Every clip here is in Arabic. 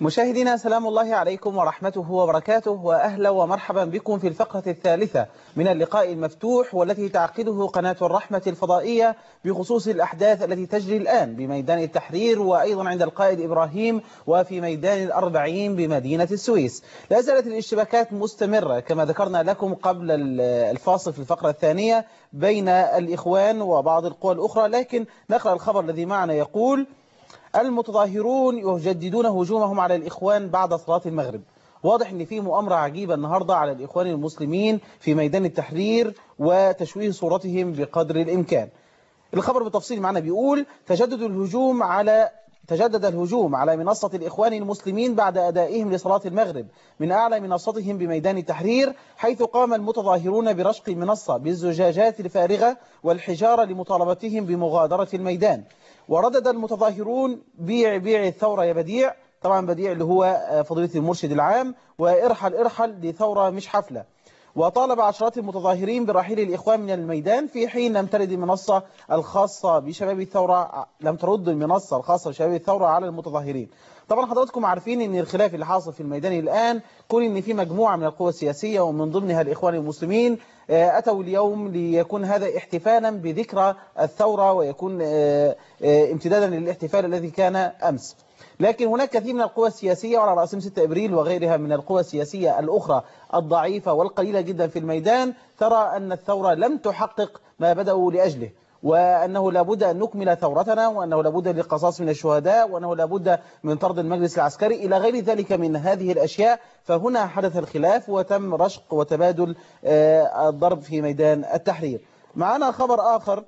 مشاهدينا سلام الله عليكم ورحمته وبركاته، وأهلا ومرحبا بكم في الفقرة الثالثة من اللقاء المفتوح والتي تعقده قناة الرحمة الفضائية بخصوص الأحداث التي تجري الآن بميدان التحرير وأيضا عند القائد إبراهيم وفي ميدان الأربعين بمدينة السويس. لا زالت الاشتباكات مستمرة كما ذكرنا لكم قبل الفاصل في الفقرة الثانية بين الإخوان وبعض القوى الأخرى، لكن نقرأ الخبر الذي معنا يقول: المتظاهرون يجددون هجومهم على الإخوان بعد صلاة المغرب. واضح ان في مؤامرة عجيبة النهاردة على الإخوان المسلمين في ميدان التحرير وتشويه صورتهم بقدر الإمكان. الخبر بالتفصيل معنا بيقول: تجدد الهجوم على منصة الإخوان المسلمين بعد أدائهم لصلاة المغرب من أعلى منصتهم بميدان التحرير، حيث قام المتظاهرون برشق المنصة بالزجاجات الفارغة والحجارة لمطالبتهم بمغادرة الميدان. وردد المتظاهرون: بيع الثورة يا بديع، طبعا بديع اللي هو فضيلة المرشد العام، وارحل لثورة مش حفلة. وطالب عشرات المتظاهرين برحيل الإخوان من الميدان في حين لم ترد المنصة الخاصة بشباب الثورة على المتظاهرين. طبعا حضراتكم عارفين ان الخلاف اللي حاصل في الميدان الآن كون ان في مجموعة من القوى السياسية ومن ضمنها الإخوان المسلمين أتوا اليوم ليكون هذا احتفالا بذكرى الثورة ويكون امتدادا للاحتفال الذي كان أمس. لكن هناك كثير من القوى السياسية وعلى رأسهم 6 أبريل وغيرها من القوى السياسية الأخرى الضعيفة والقليلة جدا في الميدان ترى أن الثورة لم تحقق ما بدأوا لأجله، وأنه لابد أن نكمل ثورتنا، وأنه لابد للقصاص من الشهداء، وأنه لابد من طرد المجلس العسكري إلى غير ذلك من هذه الأشياء. فهنا حدث الخلاف وتم رشق وتبادل الضرب في ميدان التحرير. معنا خبر آخر: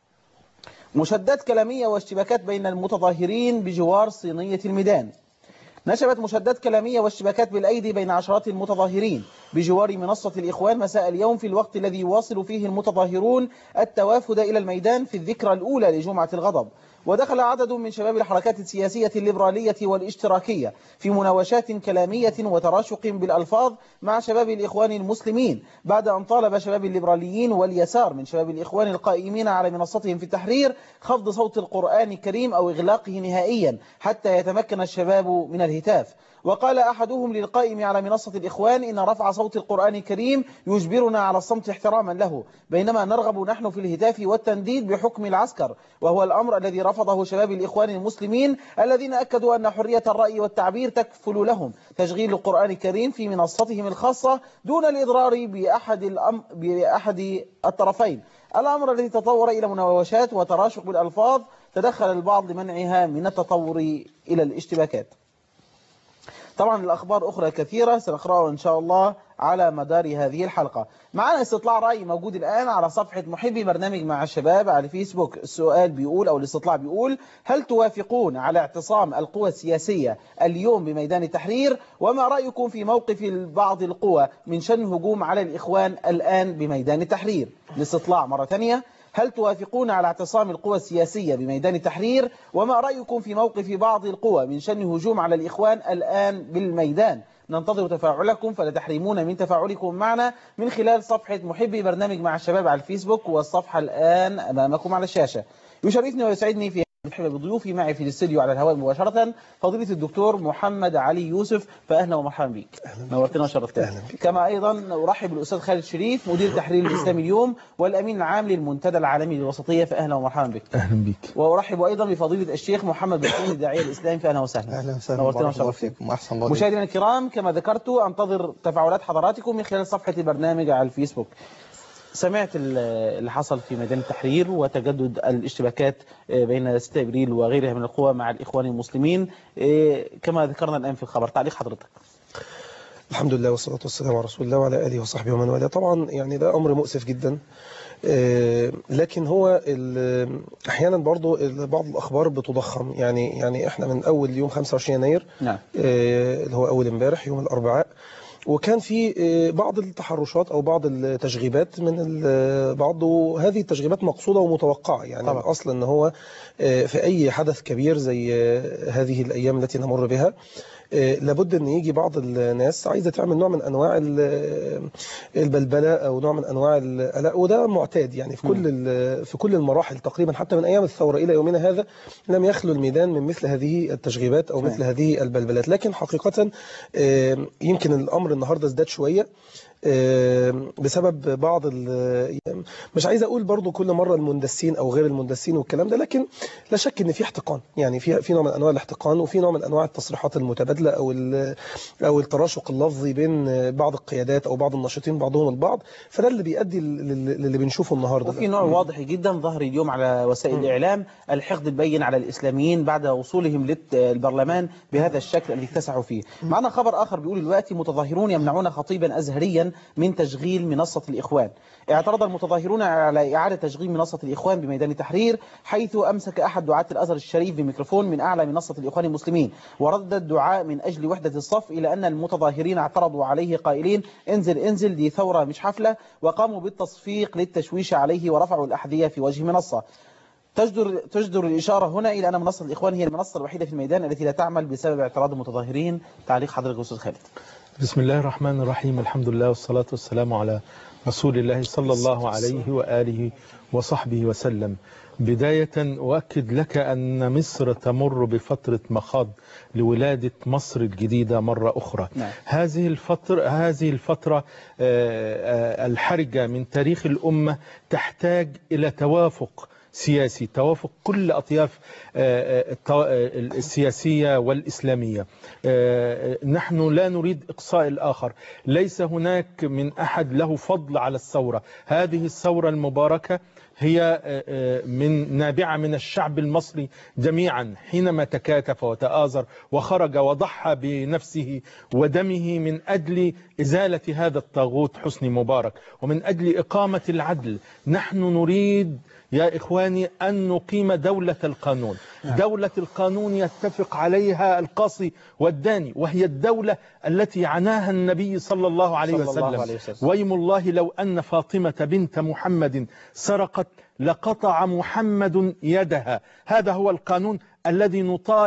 مشادات كلامية واشتباكات بين المتظاهرين بجوار صينية الميدان. نشبت مشادات كلامية واشتباكات بالأيدي بين عشرات المتظاهرين بجوار منصة الإخوان مساء اليوم في الوقت الذي يواصل فيه المتظاهرون التوافد إلى الميدان في الذكرى الأولى لجمعة الغضب. ودخل عدد من شباب الحركات السياسية الليبرالية والاشتراكية في مناوشات كلامية وتراشق بالألفاظ مع شباب الإخوان المسلمين، بعد أن طالب شباب الليبراليين واليسار من شباب الإخوان القائمين على منصتهم في التحرير خفض صوت القرآن الكريم أو إغلاقه نهائيا حتى يتمكن الشباب من الهتاف. وقال أحدهم للقائم على منصة الإخوان: إن رفع صوت القرآن الكريم يجبرنا على الصمت احتراما له، بينما نرغب نحن في الهتاف والتنديد بحكم العسكر، وهو الأمر الذي رفضه شباب الإخوان المسلمين الذين أكدوا أن حرية الرأي والتعبير تكفل لهم تشغيل القرآن الكريم في منصتهم الخاصة دون الإضرار بأحد الطرفين، الأمر الذي تطور إلى مناوشات وتراشق بالألفاظ تدخل البعض لمنعها من التطور إلى الاشتباكات. طبعا الأخبار أخرى كثيرة سنقرأها إن شاء الله على مدار هذه الحلقة. معنا استطلاع رأي موجود الآن على صفحة محبي برنامج مع الشباب على فيسبوك. السؤال بيقول أو الاستطلاع بيقول: هل توافقون على اعتصام القوى السياسية اليوم بميدان التحرير؟ وما رأيكم في موقف بعض القوى من شن هجوم على الإخوان الآن بميدان التحرير؟ الاستطلاع مرة ثانية: هل توافقون على اعتصام القوى السياسية بميدان التحرير؟ وما رأيكم في موقف بعض القوى من شن هجوم على الإخوان الآن بالميدان؟ ننتظر تفاعلكم، فلا تحرمون من تفاعلكم معنا من خلال صفحة محبي برنامج مع الشباب على الفيسبوك، والصفحة الآن أمامكم على الشاشة. يشرفني ويسعدني في بضيوفي معي في الاستديو على الهواء مباشرة فضيلة الدكتور محمد علي يوسف، فأهلا ومرحبا بك. نورتنا وشرفتنا. كما أيضا أرحب بالأستاذ خالد شريف مدير تحرير الإسلامي اليوم والأمين العام للمنتدى العالمي للوسطية، فأهلا ومرحبا بك. أهلا بك. وأرحب أيضا بفضيلة الشيخ محمد بن الداعية الإسلامي، فأهلا وسهلا. أهلا وسهلا. نورتنا وشرفتنا. أحسن الله. مشاهدينا الكرام كما ذكرت أنتظر تفاعلات حضراتكم من خلال صفحة البرنامج على الفيسبوك. سمعت اللي حصل في ميدان التحرير وتجدد الاشتباكات بين 6 أبريل وغيرها من القوى مع الإخوان المسلمين كما ذكرنا الآن في الخبر. تعليق حضرتك؟ الحمد لله والصلاة والسلام على رسول الله وعلى آله وصحبه ومن والاه. طبعا يعني ده أمر مؤسف جدا، لكن هو أحيانا برضو بعض الأخبار بتضخم. يعني إحنا من أول يوم 25 يناير نعم. اللي هو أول امبارح يوم الأربعاء، وكان في بعض التحرشات أو بعض التشغيبات من بعض، وهذه التشغيبات مقصودة ومتوقعة. يعني طبعا. الأصل أن هو في أي حدث كبير زي هذه الأيام التي نمر بها لابد ان يجي بعض الناس عايزه تعمل نوع من انواع البلبله او نوع من انواع القلق، وده معتاد يعني في كل المراحل تقريبا، حتى من ايام الثوره الى يومنا هذا لم يخلو الميدان من مثل هذه التشغيبات او مثل هذه البلبلات. لكن حقيقه يمكن الامر النهارده ازداد شويه بسبب بعض مش عايز اقول برضو كل مره المندسين او غير المندسين والكلام ده، لكن لا شك ان في احتقان، يعني في نوع من انواع الاحتقان، وفي نوع من انواع التصريحات المتبادله او التراشق اللفظي بين بعض القيادات او بعض الناشطين بعضهم البعض، فده اللي بيؤدي اللي بنشوفه النهارده. وفي نوع واضح جدا ظهر اليوم على وسائل الاعلام، الحقد البين على الاسلاميين بعد وصولهم للبرلمان بهذا الشكل اللي اتسعوا فيه. معنا خبر اخر بيقول دلوقتي متظاهرون يمنعون خطيبا ازهريا من تشغيل منصه الاخوان. اعترض المتظاهرون على اعاده تشغيل منصه الاخوان بميدان التحرير، حيث امسك احد دعاة الازهر الشريف بميكروفون من اعلى منصه الاخوان المسلمين وردد الدعاء من اجل وحده الصف، الى ان المتظاهرين اعترضوا عليه قائلين انزل انزل دي ثوره مش حفله، وقاموا بالتصفيق للتشويش عليه ورفعوا الاحذيه في وجه منصه. تجدر الإشارة هنا إلى أن منصة الإخوان هي المنصة الوحيدة في الميدان التي لا تعمل بسبب اعتراض المتظاهرين. تعليق حضرتك أستاذ خالد. بسم الله الرحمن الرحيم، الحمد لله والصلاة والسلام على رسول الله صلى الله عليه وآله وصحبه وسلم. بداية أؤكد لك أن مصر تمر بفترة مخاض لولادة مصر الجديدة مرة أخرى. نعم. هذه الفترة الحرجة من تاريخ الأمة تحتاج إلى توافق سياسي، توافق كل أطياف السياسية والإسلامية. نحن لا نريد إقصاء الآخر، ليس هناك من أحد له فضل على الثورة. هذه الثورة المباركة هي نابعة من الشعب المصري جميعا، حينما تكاتف وتآزر وخرج وضحى بنفسه ودمه من أجل إزالة هذا الطاغوت حسني مبارك ومن أجل إقامة العدل. نحن نريد يا إخواني أن نقيم دولة القانون. دولة القانون يتفق عليها القاصي والداني، وهي الدولة التي عناها النبي صلى الله عليه وسلم. ويم الله لو أن فاطمة بنت محمد سرقت لقطع محمد يدها. هذا هو القانون الذي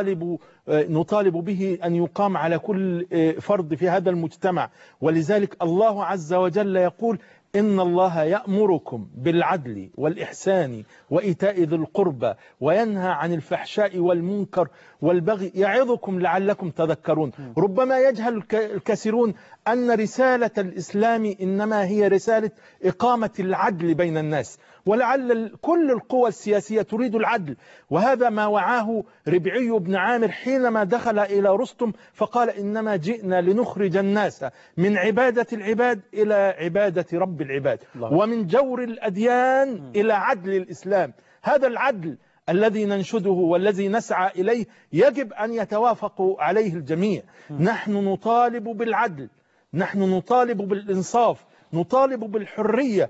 نطالب به أن يقام على كل فرد في هذا المجتمع. ولذلك الله عز وجل يقول إن الله يأمركم بالعدل والإحسان وإيتاء ذي القربى وينهى عن الفحشاء والمنكر والبغي يعظكم لعلكم تذكرون. ربما يجهل الكثيرون أن رسالة الإسلام إنما هي رسالة إقامة العدل بين الناس، ولعل كل القوى السياسية تريد العدل. وهذا ما وعاه ربعي بن عامر حينما دخل إلى رستم فقال إنما جئنا لنخرج الناس من عبادة العباد إلى عبادة رب العباد، ومن جور الأديان إلى عدل الإسلام. هذا العدل الذي ننشده والذي نسعى إليه يجب أن يتوافق عليه الجميع. نحن نطالب بالعدل، نحن نطالب بالإنصاف، نطالب بالحرية،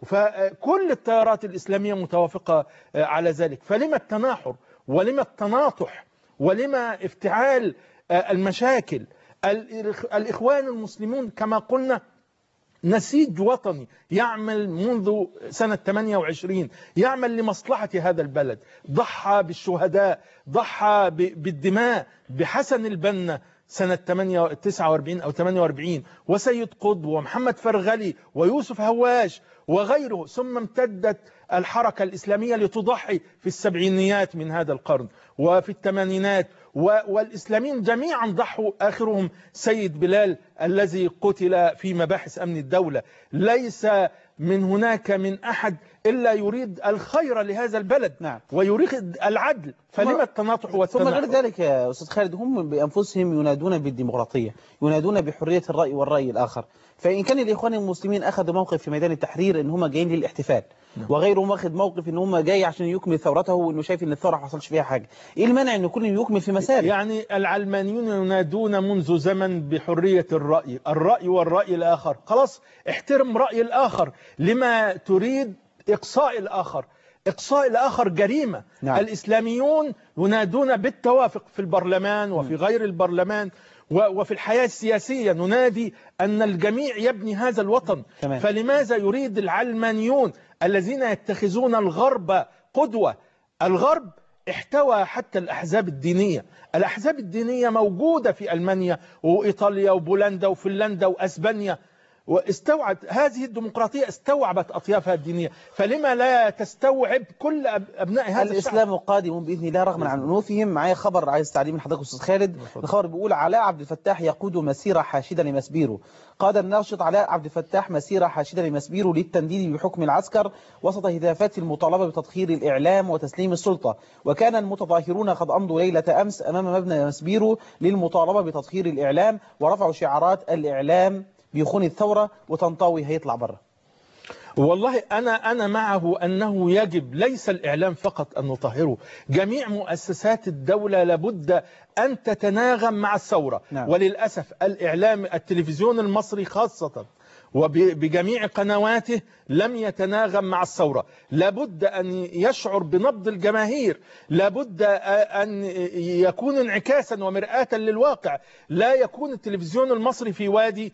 فكل التيارات الإسلامية متوافقة على ذلك. فلما التناحر ولما التناطح ولما افتعال المشاكل؟ الإخوان المسلمون كما قلنا نسيج وطني يعمل منذ سنة 28، يعمل لمصلحة هذا البلد، ضحى بالشهداء، ضحى بالدماء بحسن البنا سنة 49 أو 48، وسيد قطب ومحمد فرغلي ويوسف هواش وغيره. ثم امتدت الحركة الإسلامية لتضحي في السبعينيات من هذا القرن وفي الثمانينات، والإسلاميين جميعا ضحوا، آخرهم سيد بلال الذي قتل في مباحث أمن الدولة. ليس من هناك من أحد إلا يريد الخير لهذا البلد. نعم. ويريد العدل، فلما التناطح والتناحر؟ ثم غير ذلك يا أستاذ خالد، هم بأنفسهم ينادون بالديمقراطية، ينادون بحرية الرأي والرأي الآخر. فإن كان الإخوان المسلمين أخذوا موقف في ميدان التحرير إن هم جايين للاحتفال، وغيرهم أخذ موقف إن هم جاي عشان يكمل ثورته وإنه شايف إن الثورة ما حصلش فيها حاجة، إيه المانع إن كل يكمل في مساره؟ يعني العلمانيون ينادون منذ زمن بحرية الرأي، الرأي والرأي الآخر. خلاص احترم رأي الآخر، لما تريد إقصاء الآخر؟ إقصاء الآخر جريمة. نعم. الإسلاميون ينادون بالتوافق في البرلمان وفي غير البرلمان وفي الحياة السياسية، ننادي أن الجميع يبني هذا الوطن. تمام. فلماذا يريد العلمانيون الذين يتخذون الغرب قدوة؟ الغرب احتوى حتى الأحزاب الدينية. الأحزاب الدينية موجودة في ألمانيا وإيطاليا وبولندا وفنلندا وأسبانيا، واستوعبت هذه الديمقراطية، استوعبت أطيافها الدينية، فلما لا تستوعب كل أبناء هذا الإسلام الشعب؟ قادم بإذن الله رغم عن أنوفهم. معايا خبر عايز تعليم من حضرتك أستاذ خالد. الخبر بيقول علاء عبد الفتاح يقود مسيرة حاشدة لمسبيرو. قاد الناشط علاء عبد الفتاح مسيرة حاشدة لمسبيرو للتنديد بحكم العسكر وسط هتافات المطالبة بتطهير الإعلام وتسليم السلطة. وكان المتظاهرون قد أمضوا ليلة أمس أمام مبنى مسبيرو للمطالبة بتطهير الإعلام ورفعوا شعارات الإعلام بيخون الثورة، وطنطاوي هيطلع بره. والله أنا معه أنه يجب ليس الإعلام فقط أن نطهره، جميع مؤسسات الدولة لابد أن تتناغم مع الثورة. نعم. وللأسف الإعلام التلفزيون المصري خاصة وبجميع قنواته لم يتناغم مع الثورة. لابد أن يشعر بنبض الجماهير، لابد أن يكون انعكاسا ومرآة للواقع، لا يكون التلفزيون المصري في وادي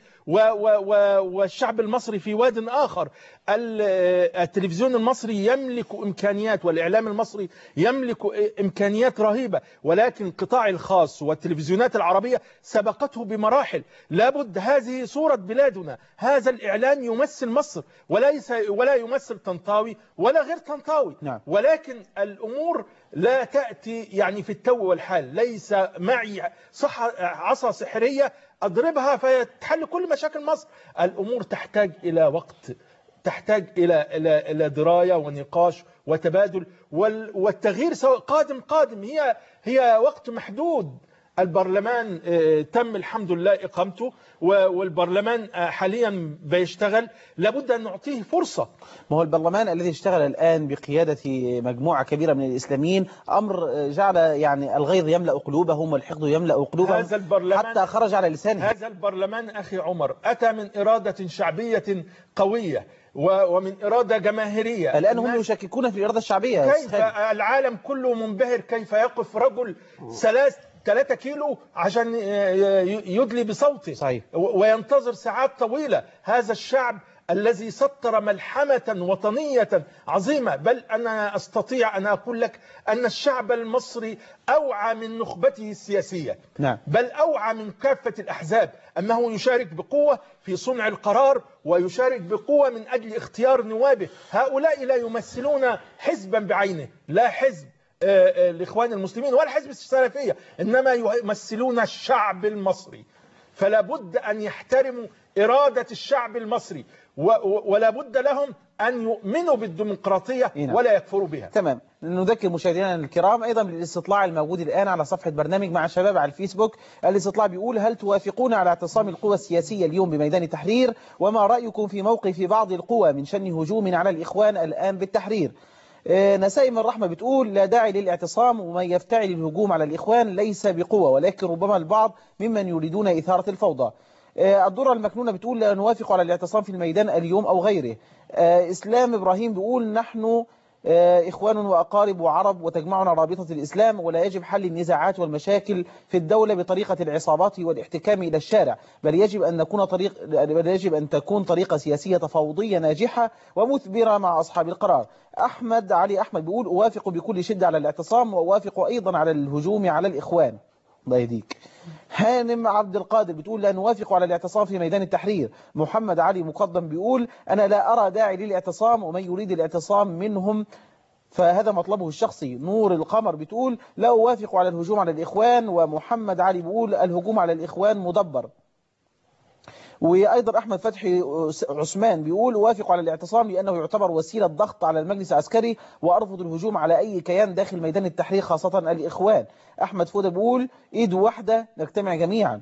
والشعب المصري في واد آخر. التلفزيون المصري يملك إمكانيات والإعلام المصري يملك إمكانيات رهيبة، ولكن القطاع الخاص والتلفزيونات العربية سبقته بمراحل. لابد، هذه صورة بلادنا، هذا الإعلام يمثل مصر ولا يمثل طنطاوي ولا غير طنطاوي. نعم. ولكن الأمور لا تأتي يعني في التو والحال. ليس معي عصا سحرية أضربها فتحل كل مشاكل مصر. الأمور تحتاج إلى وقت، تحتاج إلى دراية ونقاش وتبادل، والتغيير سواء قادم هي وقت محدود. البرلمان تم الحمد لله إقامته والبرلمان حاليا بيشتغل، لابد أن نعطيه فرصة. ما هو البرلمان الذي اشتغل الآن بقيادة مجموعة كبيرة من الإسلاميين أمر جعل يعني الغيظ يملأ قلوبهم والحقد يملأ قلوبهم، هذا البرلمان حتى خرج على لسانه. هذا البرلمان أخي عمر أتى من إرادة شعبية قوية ومن إرادة جماهيرية. الآن هم يشككون في الإرادة الشعبية. كيف العالم كله منبهر كيف يقف رجل 3 كيلو عشان يدلي بصوته. صحيح. وينتظر ساعات طويلة. هذا الشعب الذي سطر ملحمة وطنية عظيمة. بل أنا أستطيع أن أقول لك أن الشعب المصري أوعى من نخبته السياسية. نعم. بل أوعى من كافة الأحزاب، أنه يشارك بقوة في صنع القرار ويشارك بقوة من أجل اختيار نوابه. هؤلاء لا يمثلون حزبا بعينه، لا حزب الإخوان المسلمين ولا حزب السلفية، إنما يمثلون الشعب المصري. فلا بد أن يحترموا إرادة الشعب المصري، ولا بد لهم أن يؤمنوا بالديمقراطية ولا يكفروا بها. تمام. نذكر مشاهدينا الكرام أيضا بالاستطلاع الموجود الآن على صفحة برنامج مع الشباب على الفيسبوك. الاستطلاع بيقول: هل توافقون على اعتصام القوى السياسية اليوم بميدان التحرير؟ وما رأيكم في موقف بعض القوى من شن هجوم على الإخوان الآن بالتحرير؟ نسائم الرحمة بتقول: لا داعي للاعتصام، ومن يفتعل الهجوم على الإخوان ليس بقوة، ولكن ربما البعض ممن يريدون إثارة الفوضى. الدرة المكنونة بتقول: لا نوافق على الاعتصام في الميدان اليوم أو غيره. إسلام إبراهيم بيقول: نحن إخوان وأقارب وعرب وتجمعنا رابطة الإسلام، ولا يجب حل النزاعات والمشاكل في الدولة بطريقة العصابات والاحتكام إلى الشارع، بل يجب أن تكون طريقة سياسية تفاوضية ناجحة ومثمرة مع أصحاب القرار. أحمد علي أحمد بيقول: أوافق بكل شدة على الاعتصام، وأوافق أيضا على الهجوم على الإخوان. الله يهديك. هانم عبد القادر بتقول: لا نوافق على الاعتصام في ميدان التحرير. محمد علي مقدم بيقول: أنا لا أرى داعي للاعتصام، ومن يريد الاعتصام منهم فهذا مطلبه الشخصي. نور القمر بتقول: لا أوافق على الهجوم على الإخوان. ومحمد علي بيقول: الهجوم على الإخوان مدبر. وأيضا أحمد فتحي عثمان بيقول: أوافق على الاعتصام لأنه يعتبر وسيلة ضغط على المجلس العسكري، وأرفض الهجوم على أي كيان داخل ميدان التحرير خاصة الإخوان. أحمد فودة بيقول: إيد واحدة نجتمع جميعا.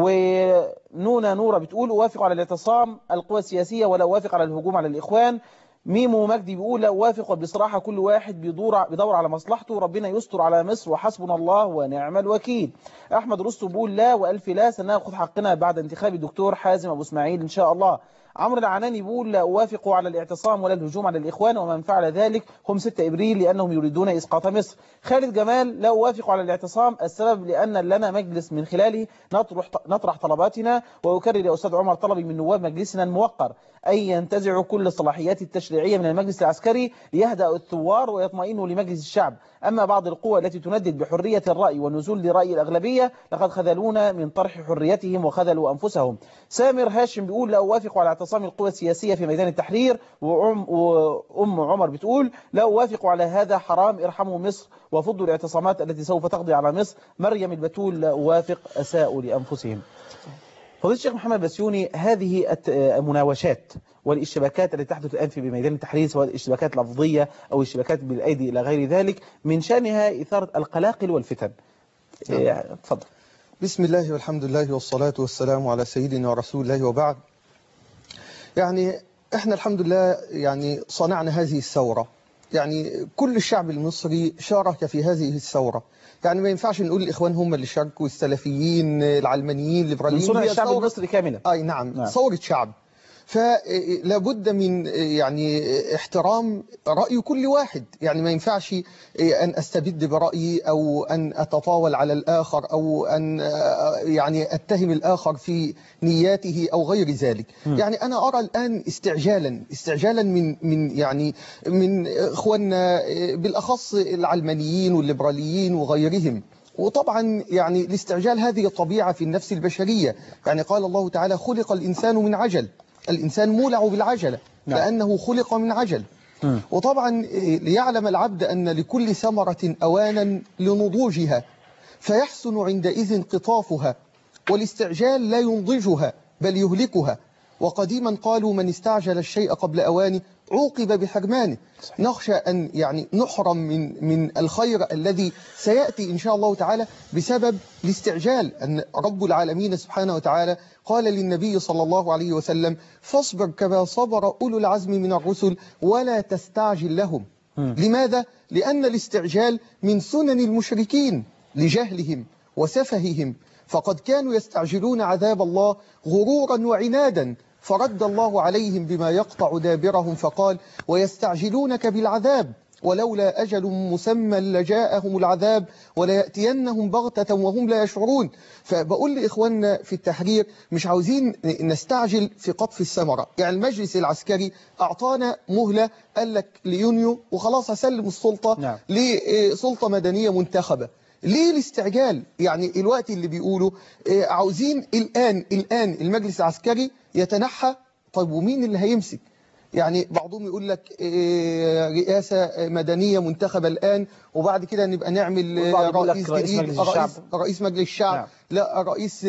ونونا نورة بتقول: أوافق على الاعتصام القوى السياسية ولا أوافق على الهجوم على الإخوان. ميمو مجدي بيقول: لا أوافق، بصراحة كل واحد بيدور على مصلحته، ربنا يستر على مصر وحسبنا الله ونعم الوكيل. أحمد رستو بيقول: لا وألف لا، سنأخذ حقنا بعد انتخاب الدكتور حازم أبو إسماعيل إن شاء الله. عمرو العناني بيقول لا أوافق على الاعتصام ولا الهجوم على الإخوان، ومن فعل ذلك هم 6 إبريل لأنهم يريدون إسقاط مصر. خالد جمال لا أوافق على الاعتصام، السبب لأن لنا مجلس من خلاله نطرح طلباتنا، وأكرر يا أستاذ عمر طلبي من نواب مجلسنا الموقر أن ينتزعوا كل الصلاحيات التشريعية من المجلس العسكري ليهدأ الثوار ويطمئنوا لمجلس الشعب. أما بعض القوى التي تندد بحرية الرأي والنزول لرأي الأغلبية لقد خذلونا من طرح حريتهم وخذلوا أنفسهم. سامر هاشم بيقول لا أوافق على اعتصام القوى السياسية في ميدان التحرير، وأم عمر بتقول لا أوافق على هذا، حرام، ارحموا مصر وفضوا الاعتصامات التي سوف تقضي على مصر. مريم البتول لا أوافق، أساءوا لأنفسهم. فضيلة الشيخ محمد بسيوني، هذه المناوشات والاشتباكات التي تحدث الآن في ميدان التحرير، سواء الاشتباكات لفظية أو الاشتباكات بالأيدي إلى غير ذلك، من شأنها إثارة القلاقل والفتن. تفضل. بسم الله والحمد لله والصلاة والسلام على سيدنا ورسول الله، وبعد. يعني احنا الحمد لله يعني صنعنا هذه الثورة، يعني كل الشعب المصري شارك في هذه الثورة. يعني ما ينفعش نقول الإخوان هم اللي شاركوا، السلفيين، العلمانيين، الليبراليين. من صنع الشعب المصري كاملا. أي نعم. ثورة شعب. فلا بد من يعني احترام رأي كل واحد. يعني ما ينفعش أن أستبد برأيي أو أن أتطاول على الآخر أو أن يعني أتهم الآخر في نياته أو غير ذلك. يعني أنا أرى الآن استعجالا من إخواننا بالأخص العلمانيين والليبراليين وغيرهم. وطبعا يعني الاستعجال هذه طبيعة في النفس البشرية. يعني قال الله تعالى خلق الإنسان من عجل، الإنسان مولع بالعجلة لأنه خلق من عجل. وطبعا ليعلم العبد أن لكل ثمرة أوانا لنضوجها، فيحسن عندئذ قطافها، والاستعجال لا ينضجها بل يهلكها. وقديما قالوا من استعجل الشيء قبل أوانه عوقب بحرمانه. نخشى أن يعني نحرم من الخير الذي سيأتي إن شاء الله تعالى بسبب الاستعجال. أن رب العالمين سبحانه وتعالى قال للنبي صلى الله عليه وسلم فاصبر كما صبر أولو العزم من الرسل ولا تستعجل لهم. لماذا؟ لأن الاستعجال من سنن المشركين لجهلهم وسفههم، فقد كانوا يستعجلون عذاب الله غرورا وعنادا، فرد الله عليهم بما يقطع دابرهم فقال ويستعجلونك بالعذاب ولولا أجل مسمى لجاءهم العذاب وليأتينهم بغتة وهم لا يشعرون. فبقول لإخواننا في التحرير مش عاوزين نستعجل في قطف الثمرة. يعني المجلس العسكري أعطانا مهلة، قال لك ليونيو وخلاص هسلم السلطة لسلطة مدنية منتخبة. ليه الاستعجال؟ يعني الوقت اللي بيقولوا عاوزين الآن المجلس العسكري يتنحى. طيب ومين اللي هيمسك؟ يعني بعضهم يقول لك رئاسة مدنية منتخبة الآن وبعد كده نبقى نعمل رئيس جديد، رئيس مجلس الشعب. نعم. لا رئيس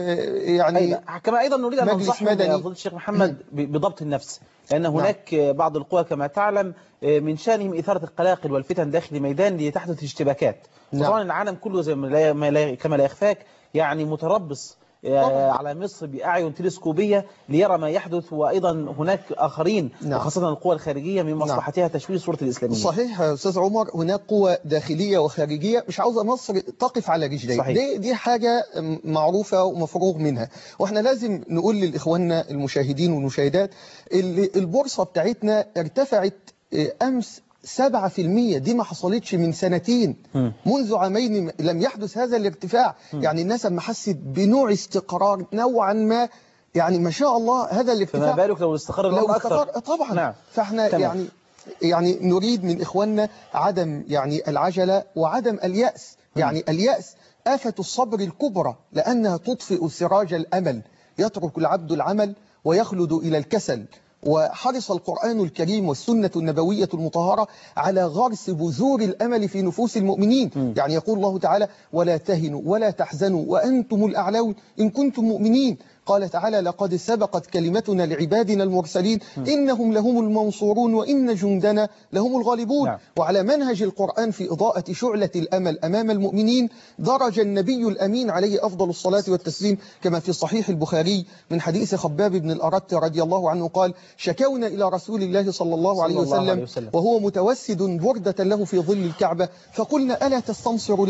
يعني كما أيضا نريد أن ننصح فضيلة الشيخ محمد بضبط النفس، لأن هناك بعض القوى كما تعلم من شأنهم إثارة القلاقل والفتن داخل ميدان لتحدث اشتباكات. وطبعا العالم كله زي كما لا يخفاك يعني متربص على مصر بأعين تلسكوبية ليرى ما يحدث، وأيضا هناك آخرين وخاصة القوى الخارجية من مصلحتها تشويه صورة الإسلامية. صحيح يا أستاذ عمر، هناك قوى داخلية وخارجية مش عاوزة مصر تقف على رجليها. دي حاجة معروفة ومفروغ منها. وإحنا لازم نقول للإخواننا المشاهدين والمشاهدات البورصة بتاعتنا ارتفعت أمس 7%. دي ما حصلتش من سنتين. منذ عامين لم يحدث هذا الارتفاع. يعني الناس لما حست بنوع استقرار نوعا ما، يعني ما شاء الله هذا الارتفاع. فما بالك لو استقر أكثر. طبعا. نعم. فاحنا يعني نريد من إخواننا عدم يعني العجلة وعدم اليأس. يعني اليأس آفة الصبر الكبرى، لأنها تطفئ سراج الأمل، يترك العبد العمل ويخلد إلى الكسل. وحرص القرآن الكريم والسنة النبوية المطهرة على غرس بذور الأمل في نفوس المؤمنين. يعني يقول الله تعالى ولا تهنوا ولا تحزنوا وأنتم الأعلون إن كنتم مؤمنين. قال تعالى لقد سبقت كلمتنا لعبادنا المرسلين إنهم لهم المنصورون وإن جندنا لهم الغالبون. وعلى منهج القرآن في إضاءة شعلة الأمل أمام المؤمنين درج النبي الأمين عليه أفضل الصلاة والتسليم كما في صحيح البخاري من حديث خباب بن الأرت رضي الله عنه قال شكونا إلى رسول الله صلى الله عليه وسلم وهو متوسد بردة له في ظل الكعبة فقلنا ألا تستنصر لنا؟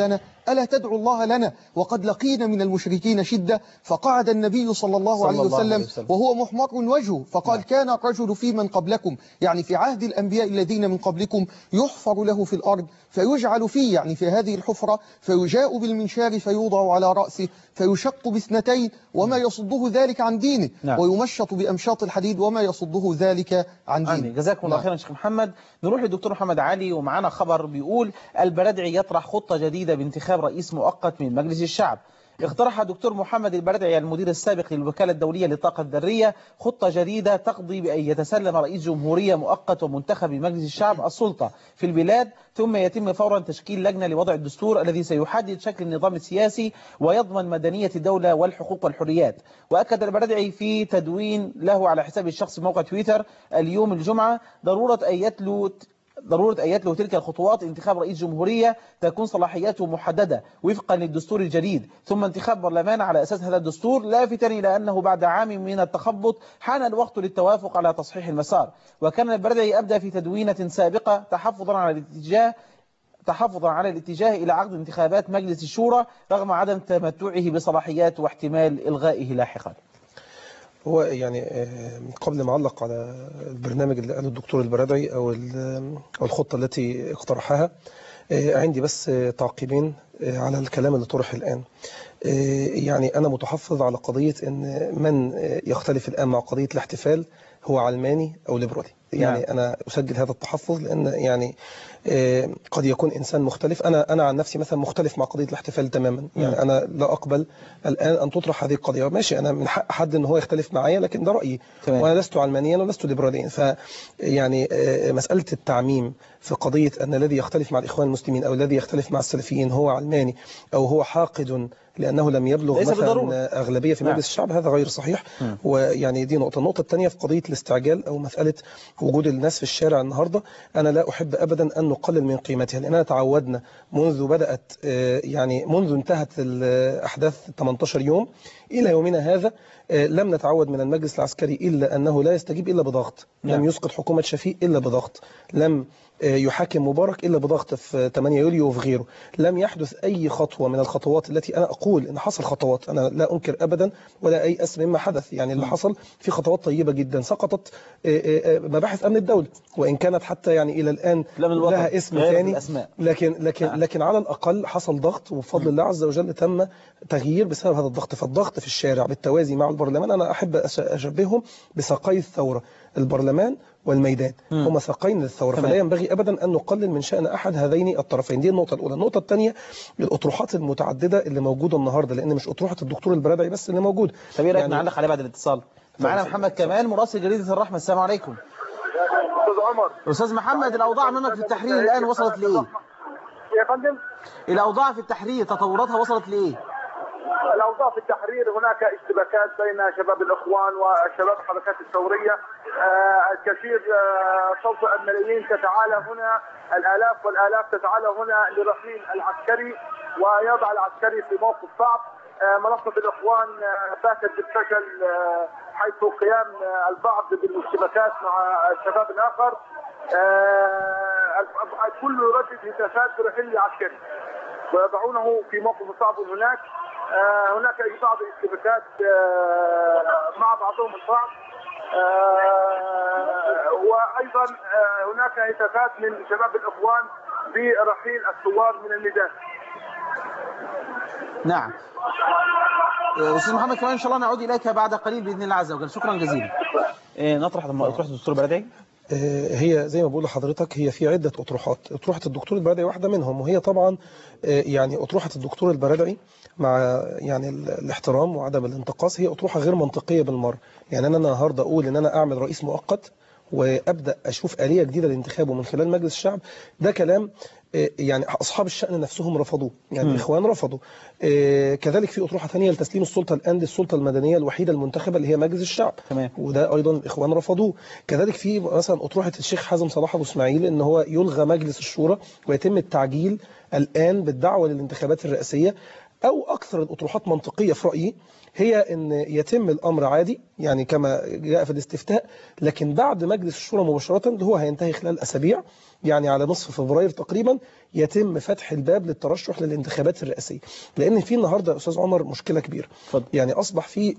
ألا تدعو الله لنا وقد لقينا من المشركين شدة. فقعد النبي صلى الله عليه وسلم وهو محمر وجهه فقال كان الرجل في من قبلكم، يعني في عهد الأنبياء الذين من قبلكم، يحفر له في الأرض فيجعل فيه، يعني في هذه الحفرة، فيجاء بالمنشار فيوضع على رأسه فيشق باثنتين وما يصده ذلك عن دينه، ويمشط بأمشاط الحديد وما يصده ذلك عن دينه. جزاكم الله خيرا شيخ محمد. نروح للدكتور محمد علي ومعنا خبر بيقول البرادعي يطرح خطة جديدة بانتخاب رئيس مؤقت من مجلس الشعب. اقترح الدكتور محمد البرادعي المدير السابق للوكالة الدولية للطاقة الذرية خطة جديدة تقضي بأن يتسلم رئيس جمهورية مؤقت ومنتخب من مجلس الشعب السلطة في البلاد، ثم يتم فورا تشكيل لجنة لوضع الدستور الذي سيحدد شكل النظام السياسي ويضمن مدنية الدولة والحقوق والحريات. وأكد البرادعي في تدوين له على حسابه الشخصي موقع تويتر اليوم الجمعة ضرورة أن يتلو تلك الخطوات انتخاب رئيس جمهورية تكون صلاحياته محددة وفقا للدستور الجديد، ثم انتخاب برلمان على أساس هذا الدستور، لافتا إلى أنه بعد عام من التخبط حان الوقت للتوافق على تصحيح المسار. وكان البرادعي أبدى في تدوينة سابقة تحفظا على الاتجاه إلى عقد انتخابات مجلس الشورى رغم عدم تمتعه بصلاحيات واحتمال إلغائه لاحقا. هو يعني قبل ما أعلق على البرنامج اللي قاله الدكتور البرادعي أو الخطة التي اقترحها، عندي بس تعقيبين على الكلام اللي طرح الآن. يعني أنا متحفظ على قضية أن من يختلف الآن مع قضية الاحتفال هو علماني أو ليبرالي. يعني أنا أسجل هذا التحفظ لأن يعني قد يكون إنسان مختلف. أنا عن نفسي مثلا مختلف مع قضية الاحتفال تماما. يعني أنا لا أقبل الآن أن تطرح هذه القضية. ماشي، أنا من حق حد أن هو يختلف معايا، لكن ده رأيي وأنا لست علمانيا ولست ليبراليا. فيعني مسألة التعميم في قضية أن الذي يختلف مع الإخوان المسلمين أو الذي يختلف مع السلفيين هو علماني أو هو حاقد لأنه لم يبلغ مثلا أغلبية في مجلس الشعب، هذا غير صحيح. ويعني دي نقطة. النقطة الثانية في قضية الاستعجال أو مسألة وجود الناس في الشارع النهاردة، أنا لا أحب أبدا أن نقلل من قيمتها، لأننا تعودنا منذ بدأت يعني منذ انتهت الأحداث 18 يوم إلى يومنا هذا لم نتعود من المجلس العسكري إلا أنه لا يستجيب إلا بضغط، لم يسقط حكومة شفيق إلا بضغط، لم يحاكم مبارك إلا بضغط في 8 يوليو وفي غيره، لم يحدث أي خطوة من الخطوات التي أنا أقول إن حصل خطوات، أنا لا أنكر أبدا ولا أي أسم مما حدث. يعني اللي حصل في خطوات طيبة جدا، سقطت مباحث أمن الدولة وإن كانت حتى يعني إلى الآن لها اسم ثاني، لكن على الأقل حصل ضغط وبفضل الله عز وجل تم تغيير بسبب هذا الضغط. فالضغط في الشارع بالتوازي مع البرلمان، أنا أحب أشبههم بساقي الثورة، البرلمان والميدان هما ساقين للثورة، فلا ينبغي أبدا أن نقلل من شأن أحد هذين الطرفين. دي النقطة الأولى. النقطة الثانية، الأطروحات المتعددة اللي موجودة النهاردة، لأن مش أطروحة الدكتور البرادعي بس اللي موجود. طب ايه رأيك نعلق عليه بعد الاتصال؟ معنا محمد كمال مراسل جريدة الرحمة. السلام عليكم. أستاذ عمر. أستاذ محمد، الأوضاع أمامك في التحرير الآن وصلت لإيه؟ يا فندم؟ الأوضاع في التحرير تطوراتها وصلت لإيه؟ الأوضاع في التحرير هناك اشتباكات بين شباب الإخوان وشباب الحركات الثورية. الكثير صوت الملايين تتعالى هنا، الآلاف والآلاف تتعالى هنا لرحيل العسكري ويضع العسكري في موقف صعب. منصة الإخوان باتت بالفشل حيث قيام البعض بالاشتباكات مع الشباب الآخر. الكل يردد هتافات برحيل العسكري ويضعونه في موقف صعب. هناك بعض الاشتباكات مع بعضهم البعض، وأيضا هناك هتافات من شباب الإخوان برحيل الثوار من الميدان. نعم. أستاذ محمد كمان إن شاء الله نعود إليك بعد قليل بإذن الله عز وجل. شكرا جزيلا. نطرح الدكتور البرادعي. هي زي ما بقول لحضرتك، هي في عدة أطروحات. أطروحة الدكتور البرادعي واحدة منهم، وهي طبعا يعني أطروحة الدكتور البرادعي مع يعني الاحترام وعدم الانتقاص هي أطروحة غير منطقية بالمرة. يعني أنا النهارده أقول إن أنا أعمل رئيس مؤقت وأبدأ أشوف آلية جديدة لانتخابه من خلال مجلس الشعب، ده كلام يعني أصحاب الشأن نفسهم رفضوه، يعني الإخوان رفضوا. كذلك في أطروحة ثانية لتسليم السلطة الآن للسلطة المدنية الوحيدة المنتخبة اللي هي مجلس الشعب، وده أيضا الإخوان رفضوه. كذلك في مثلا أطروحة الشيخ حازم صلاح أبو إسماعيل إن هو يلغى مجلس الشورى ويتم التعجيل الآن بالدعوة للانتخابات الرئاسية. أو أكثر الأطروحات منطقية في رأيي هي أن يتم الأمر عادي يعني كما جاء في الاستفتاء، لكن بعد مجلس الشورى مباشرة اللي هو هينتهي خلال أسابيع، يعني على نصف فبراير تقريبا، يتم فتح الباب للترشح للانتخابات الرئاسية. لأن في النهاردة يا أستاذ عمر مشكلة كبيرة، يعني أصبح في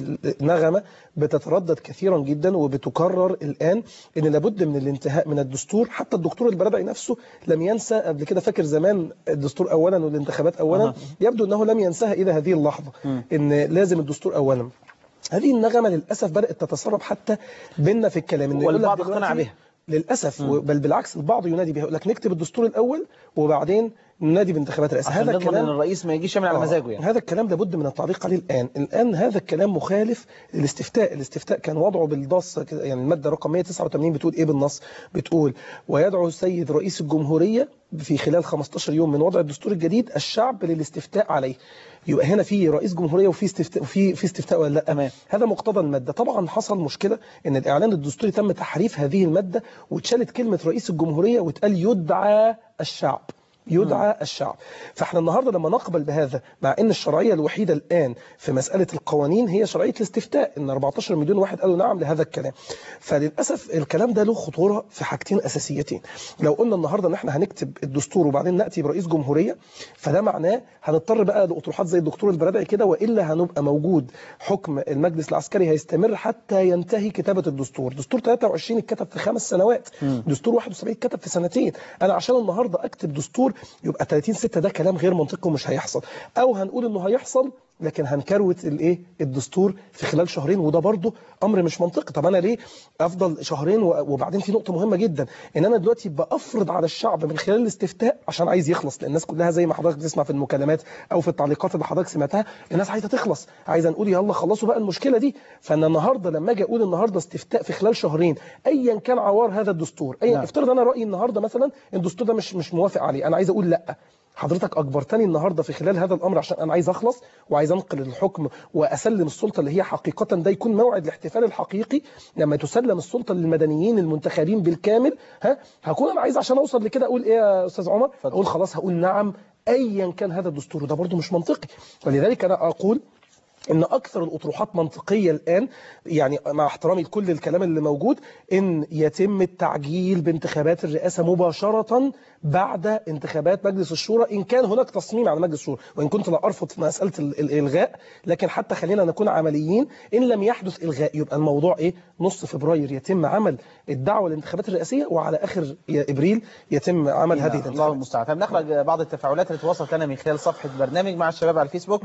نغمة بتتردد كثيرا جدا وبتكرر الآن أن لابد من الانتهاء من الدستور. حتى الدكتور البرادعي نفسه لم ينسى قبل كده، فاكر زمان الدستور أولا والانتخابات أولا، يبدو أنه لم ينساها إلى هذه اللحظة، أن لازم الدستور أولا. هذه النغمة للأسف بدأت تتسرب حتى بيننا في الكلام، والبعض اقتنع بها للأسف، بل بالعكس البعض ينادي بها، يقول لك نكتب الدستور الأول وبعدين ننادي بانتخابات رئاسة. هذا الكلام ان الرئيس ما يجيش يعمل على مزاجه يعني. هذا الكلام لابد من التعليق عليه الآن هذا الكلام مخالف للاستفتاء. الاستفتاء كان وضعه بالنص، يعني المادة رقم 189 بتقول إيه بالنص؟ بتقول: ويدعو السيد رئيس الجمهورية في خلال 15 يوم من وضع الدستور الجديد الشعب للاستفتاء عليه. يبقى هنا في رئيس جمهورية وفي استفتاء، في استفتاء ولا لا؟ تمام. هذا مقتضى المادة. طبعا حصل مشكلة ان الاعلان الدستوري تم تحريف هذه المادة، واتشالت كلمة رئيس الجمهورية واتقال يدعى الشعب، يدعى الشعب. فاحنا النهارده لما نقبل بهذا، مع ان الشرعيه الوحيده الان في مساله القوانين هي شرعيه الاستفتاء، ان 14 مليون واحد قالوا نعم لهذا الكلام. فللاسف الكلام ده له خطوره في حاجتين اساسيتين. لو قلنا النهارده ان احنا هنكتب الدستور وبعدين ناتي برئيس جمهوريه، فده معناه هنضطر بقى لاطروحات زي الدكتور البرادعي كده، والا هنبقى موجود حكم المجلس العسكري هيستمر حتى ينتهي كتابه الدستور. دستور 23 اتكتب في 5 سنوات، دستور 71 اتكتب في 2 سنين. انا عشان النهارده اكتب دستور يبقى 30/6 ده كلام غير منطقي ومش هيحصل، او هنقول انه هيحصل لكن هنكروت الدستور في خلال 2 شهر، وده برضه امر مش منطقي. طب انا ليه افضل 2 شهر؟ وبعدين في نقطه مهمه جدا، ان انا دلوقتي بافرض على الشعب من خلال الاستفتاء عشان عايز يخلص، لان الناس كلها زي ما حضرتك بتسمع في المكالمات او في التعليقات اللي حضرتك سمعتها، الناس عايزه تخلص، عايزه نقول يلا خلصوا بقى المشكله دي. فانا النهارده لما اجي اقول النهارده استفتاء في خلال 2 شهر ايا كان عوار هذا الدستور، ايا افترض انا رايي النهارده مثلا الدستور ده مش موافق عليه، انا عايز اقول لا، حضرتك اجبرتني النهارده في خلال هذا الامر عشان انا عايز اخلص وعايز انقل الحكم واسلم السلطه اللي هي حقيقه، ده يكون موعد الاحتفال الحقيقي لما تسلم السلطه للمدنيين المنتخبين بالكامل. هكون انا عايز عشان اوصل لكده اقول ايه يا استاذ عمر؟ اقول خلاص هقول نعم ايا كان هذا الدستور، وده برضو مش منطقي. ولذلك انا اقول ان اكثر الاطروحات منطقيه الان، يعني مع احترامي لكل الكلام اللي موجود، ان يتم التعجيل بانتخابات الرئاسه مباشره بعد انتخابات مجلس الشورى، ان كان هناك تصميم على مجلس الشورى. وان كنت لا ارفض مساله الالغاء، لكن حتى خلينا نكون عمليين، ان لم يحدث الغاء يبقى الموضوع ايه؟ نص فبراير يتم عمل الدعوه للانتخابات الرئاسيه، وعلى اخر ابريل يتم عمل هذه الانتخابات. الله المستعان. نخرج بعض التفاعلات اللي توصلت لنا من خلال صفحه برنامج مع الشباب على الفيسبوك.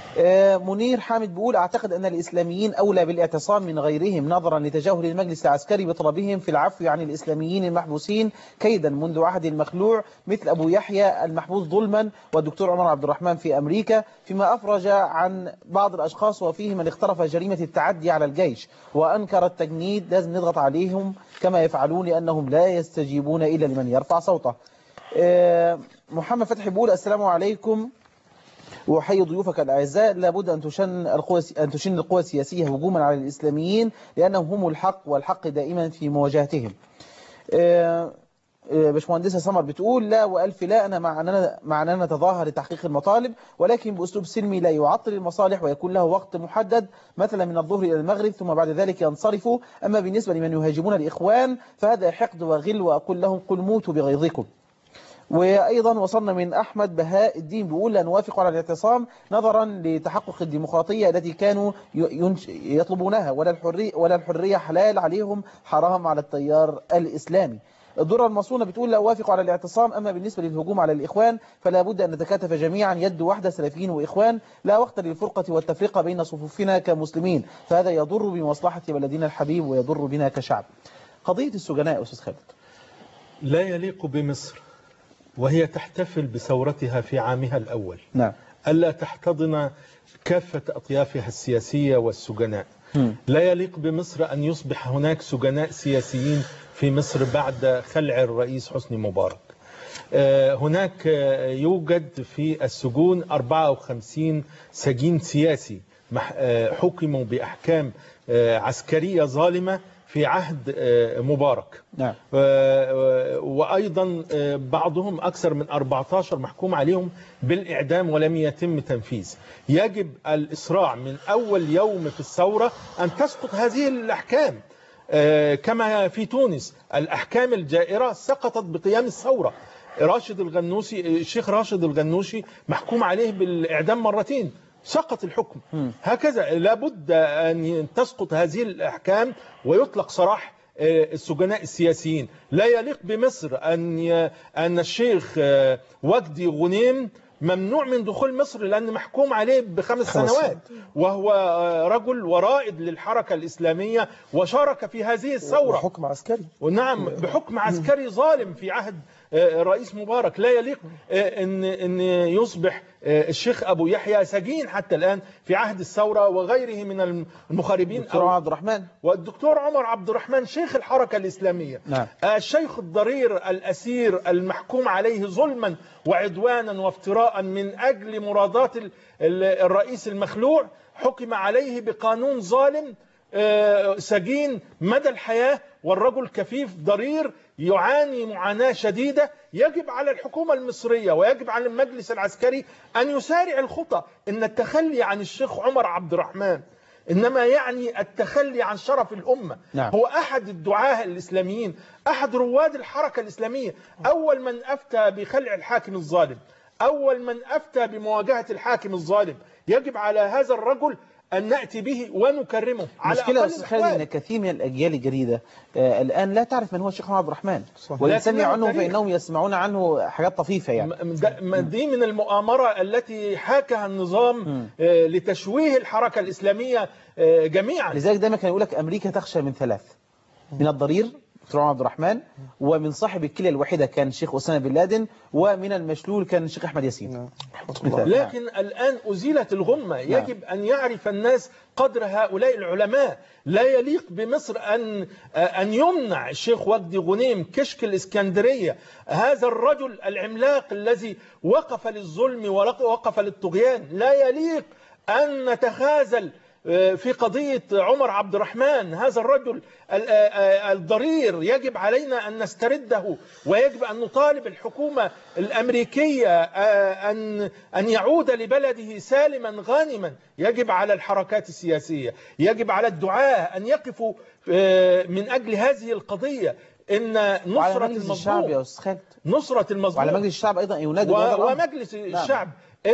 منير حامد بيقول: اعتقد ان الاسلاميين اولى بالاعتصام من غيرهم نظرا لتجاهل المجلس العسكري بطلبهم في العفو عن الاسلاميين المحبوسين كيدا منذ عهد المخلوع، مثل ابو يحيى المحبوس ظلما والدكتور عمر عبد الرحمن في امريكا، فيما افرج عن بعض الاشخاص وفيه من اقترف جريمه التعدي على الجيش وانكر التجنيد. لازم نضغط عليهم كما يفعلون لانهم لا يستجيبون الا لمن يرفع صوته. محمد فتحي بيقول: السلام عليكم وحي ضيوفك الأعزاء. لابد أن تشن القوى السياسية هجوما على الإسلاميين لأنهم هم الحق، والحق دائما في مواجهتهم. باشمهندسة سمر بتقول: لا وألف لا، أنا مع أننا نتظاهر لتحقيق المطالب ولكن بأسلوب سلمي لا يعطل المصالح، ويكون له وقت محدد مثلا من الظهر إلى المغرب ثم بعد ذلك ينصرفوا. أما بالنسبة لمن يهاجمون الإخوان فهذا حقد وغل، وأقول لهم قل موتوا بغيظكم. وأيضا وصلنا من أحمد بهاء الدين بيقول: لا نوافق على الاعتصام نظرا لتحقق الديمقراطية التي كانوا يطلبونها، ولا الحرية حلال عليهم حرام على التيار الإسلامي. الدرة المصونة بتقول: لا أوافق على الاعتصام، أما بالنسبة للهجوم على الإخوان فلا بد أن نتكاتف جميعا يد واحدة سلفيين وإخوان، لا وقت للفرقة والتفرقة بين صفوفنا كمسلمين، فهذا يضر بمصلحة بلدنا الحبيب ويضر بنا كشعب. قضية السجناء أستاذ خالد لا يليق بمصر وهي تحتفل بثورتها في عامها الأول، نعم، ألا تحتضن كافة أطيافها السياسية والسجناء. لا يليق بمصر أن يصبح هناك سجناء سياسيين في مصر بعد خلع الرئيس حسني مبارك. هناك يوجد في السجون 54 سجين سياسي حكموا بأحكام عسكرية ظالمة في عهد مبارك. نعم. وأيضا بعضهم أكثر من 14 محكوم عليهم بالإعدام ولم يتم تنفيذ. يجب الإسراع من أول يوم في الثورة أن تسقط هذه الأحكام، كما في تونس الأحكام الجائرة سقطت بقيام الثورة. راشد الغنوشي، الشيخ راشد الغنوشي محكوم عليه بالإعدام مرتين، سقط الحكم. هكذا لابد أن تسقط هذه الأحكام ويطلق سراح السجناء السياسيين. لا يليق بمصر أن الشيخ وجدي غنيم ممنوع من دخول مصر لأن محكوم عليه ب5 سنوات، وهو رجل ورائد للحركة الإسلامية وشارك في هذه الثورة. وحكم عسكري. ونعم، بحكم عسكري ظالم في عهد الرئيس مبارك. لا يليق أن يصبح الشيخ أبو يحيى سجين حتى الآن في عهد الثورة وغيره من المخربين. الدكتور عبد الرحمن والدكتور عمر عبد الرحمن شيخ الحركة الإسلامية. نعم. الشيخ الضرير الأسير المحكوم عليه ظلما وعدوانا وافتراء من أجل مرادات الرئيس المخلوع، حكم عليه بقانون ظالم سجين مدى الحياة، والرجل كفيف ضرير يعاني معاناة شديدة. يجب على الحكومة المصرية ويجب على المجلس العسكري أن يسارع الخطى. إن التخلي عن الشيخ عمر عبد الرحمن إنما يعني التخلي عن شرف الأمة. نعم. هو أحد الدعاة الإسلاميين، أحد رواد الحركة الإسلامية، أول من أفتى بخلع الحاكم الظالم، أول من أفتى بمواجهة الحاكم الظالم. يجب على هذا الرجل أن نأتي به ونكرمه. المشكلة يا أستاذ خالد أن كثير من الأجيال الجديدة الآن لا تعرف من هو الشيخ عبد الرحمن، وإن سمعوا عنه فإنهم يسمعون عنه حاجات طفيفة. يعني دي من المؤامرة التي حاكها النظام لتشويه الحركة الإسلامية جميعا. لذلك دايما كان يقول لك أمريكا تخشى من 3: من الضرير دكتور عبد الرحمن، ومن صاحب الكلية الوحيدة كان الشيخ أسامة بن لادن، ومن المشلول كان الشيخ أحمد ياسين. لكن الآن أزيلت الغمة. يجب أن يعرف الناس قدر هؤلاء العلماء. لا يليق بمصر أن يمنع الشيخ وجدي غنيم كشك الإسكندرية، هذا الرجل العملاق الذي وقف للظلم ووقف للطغيان. لا يليق أن نتخاذل في قضية عمر عبد الرحمن، هذا الرجل الضرير. يجب علينا أن نسترده، ويجب أن نطالب الحكومة الأمريكية أن يعود لبلده سالما غانما. يجب على الحركات السياسية، يجب على الدعاة أن يقفوا من أجل هذه القضية. إن نصرة الشعب يا أستاذ خالد، نصرة المظلوم، وعلى مجلس الشعب أيضا ينادي ومجلس الشعب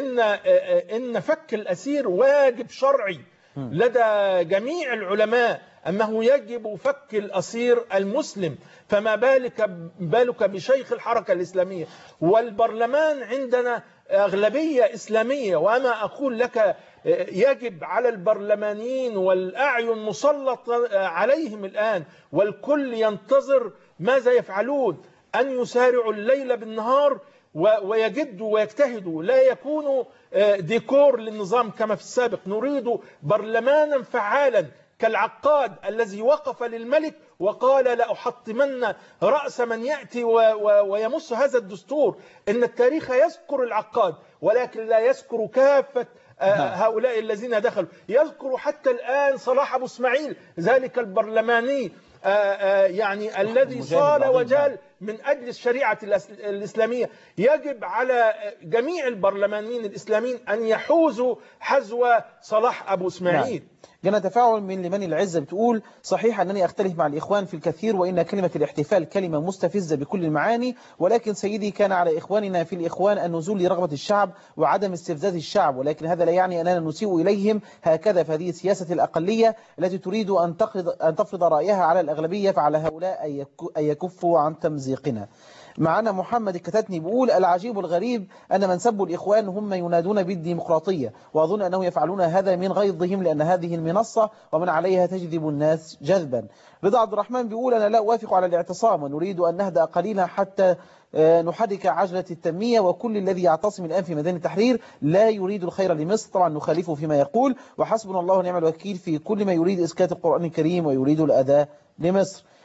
إن فك الأسير واجب شرعي لدى جميع العلماء، أنه يجب فك الأسير المسلم. فما بالك بشيخ الحركة الإسلامية. والبرلمان عندنا أغلبية إسلامية، وأنا أقول لك يجب على البرلمانيين والأعين مسلط عليهم الآن، والكل ينتظر ماذا يفعلون، أن يسارعوا الليل بالنهار ويجدوا ويجتهدوا، لا يكونوا ديكور للنظام كما في السابق. نريد برلمانا فعالا كالعقاد الذي وقف للملك وقال لأحطمن رأس من يأتي ويمس هذا الدستور. إن التاريخ يذكر العقاد ولكن لا يذكر كافة هؤلاء الذين دخلوا. يذكر حتى الآن صلاح أبو اسماعيل ذلك البرلماني يعني الذي صال وجال من أجل الشريعة الإسلامية. يجب على جميع البرلمانيين الإسلاميين أن يحوزوا حذو صلاح أبو اسماعيل. جانا تفاعل من لمن العزة بتقول: صحيح أنني أختلف مع الإخوان في الكثير، وإن كلمة الاحتفال كلمة مستفزة بكل المعاني، ولكن سيدي كان على إخواننا في الإخوان النزول لرغبة الشعب وعدم استفزاز الشعب، ولكن هذا لا يعني أننا نسيء إليهم هكذا. فهذه سياسة الأقلية التي تريد أن تفرض رأيها على الأغلبية، فعلى هؤلاء أن يكفوا عن تمزيقنا. معنا محمد الكتاتني بيقول: العجيب الغريب أن من سبوا الإخوان هم ينادون بالديمقراطية، وأظن أنهم يفعلون هذا من غيظهم، لأن هذه المنصة ومن عليها تجذب الناس جذبا. رضا عبد الرحمن بيقول: أنا لا أوافق على الاعتصام، ونريد أن نهدأ قليلا حتى نحرك عجلة التنمية، وكل الذي يعتصم الآن في ميدان التحرير لا يريد الخير لمصر. طبعا نخالفه فيما يقول، وحسبنا الله ونعم الوكيل في كل ما يريد إسكات القرآن الكريم ويريد الأذى لمصر.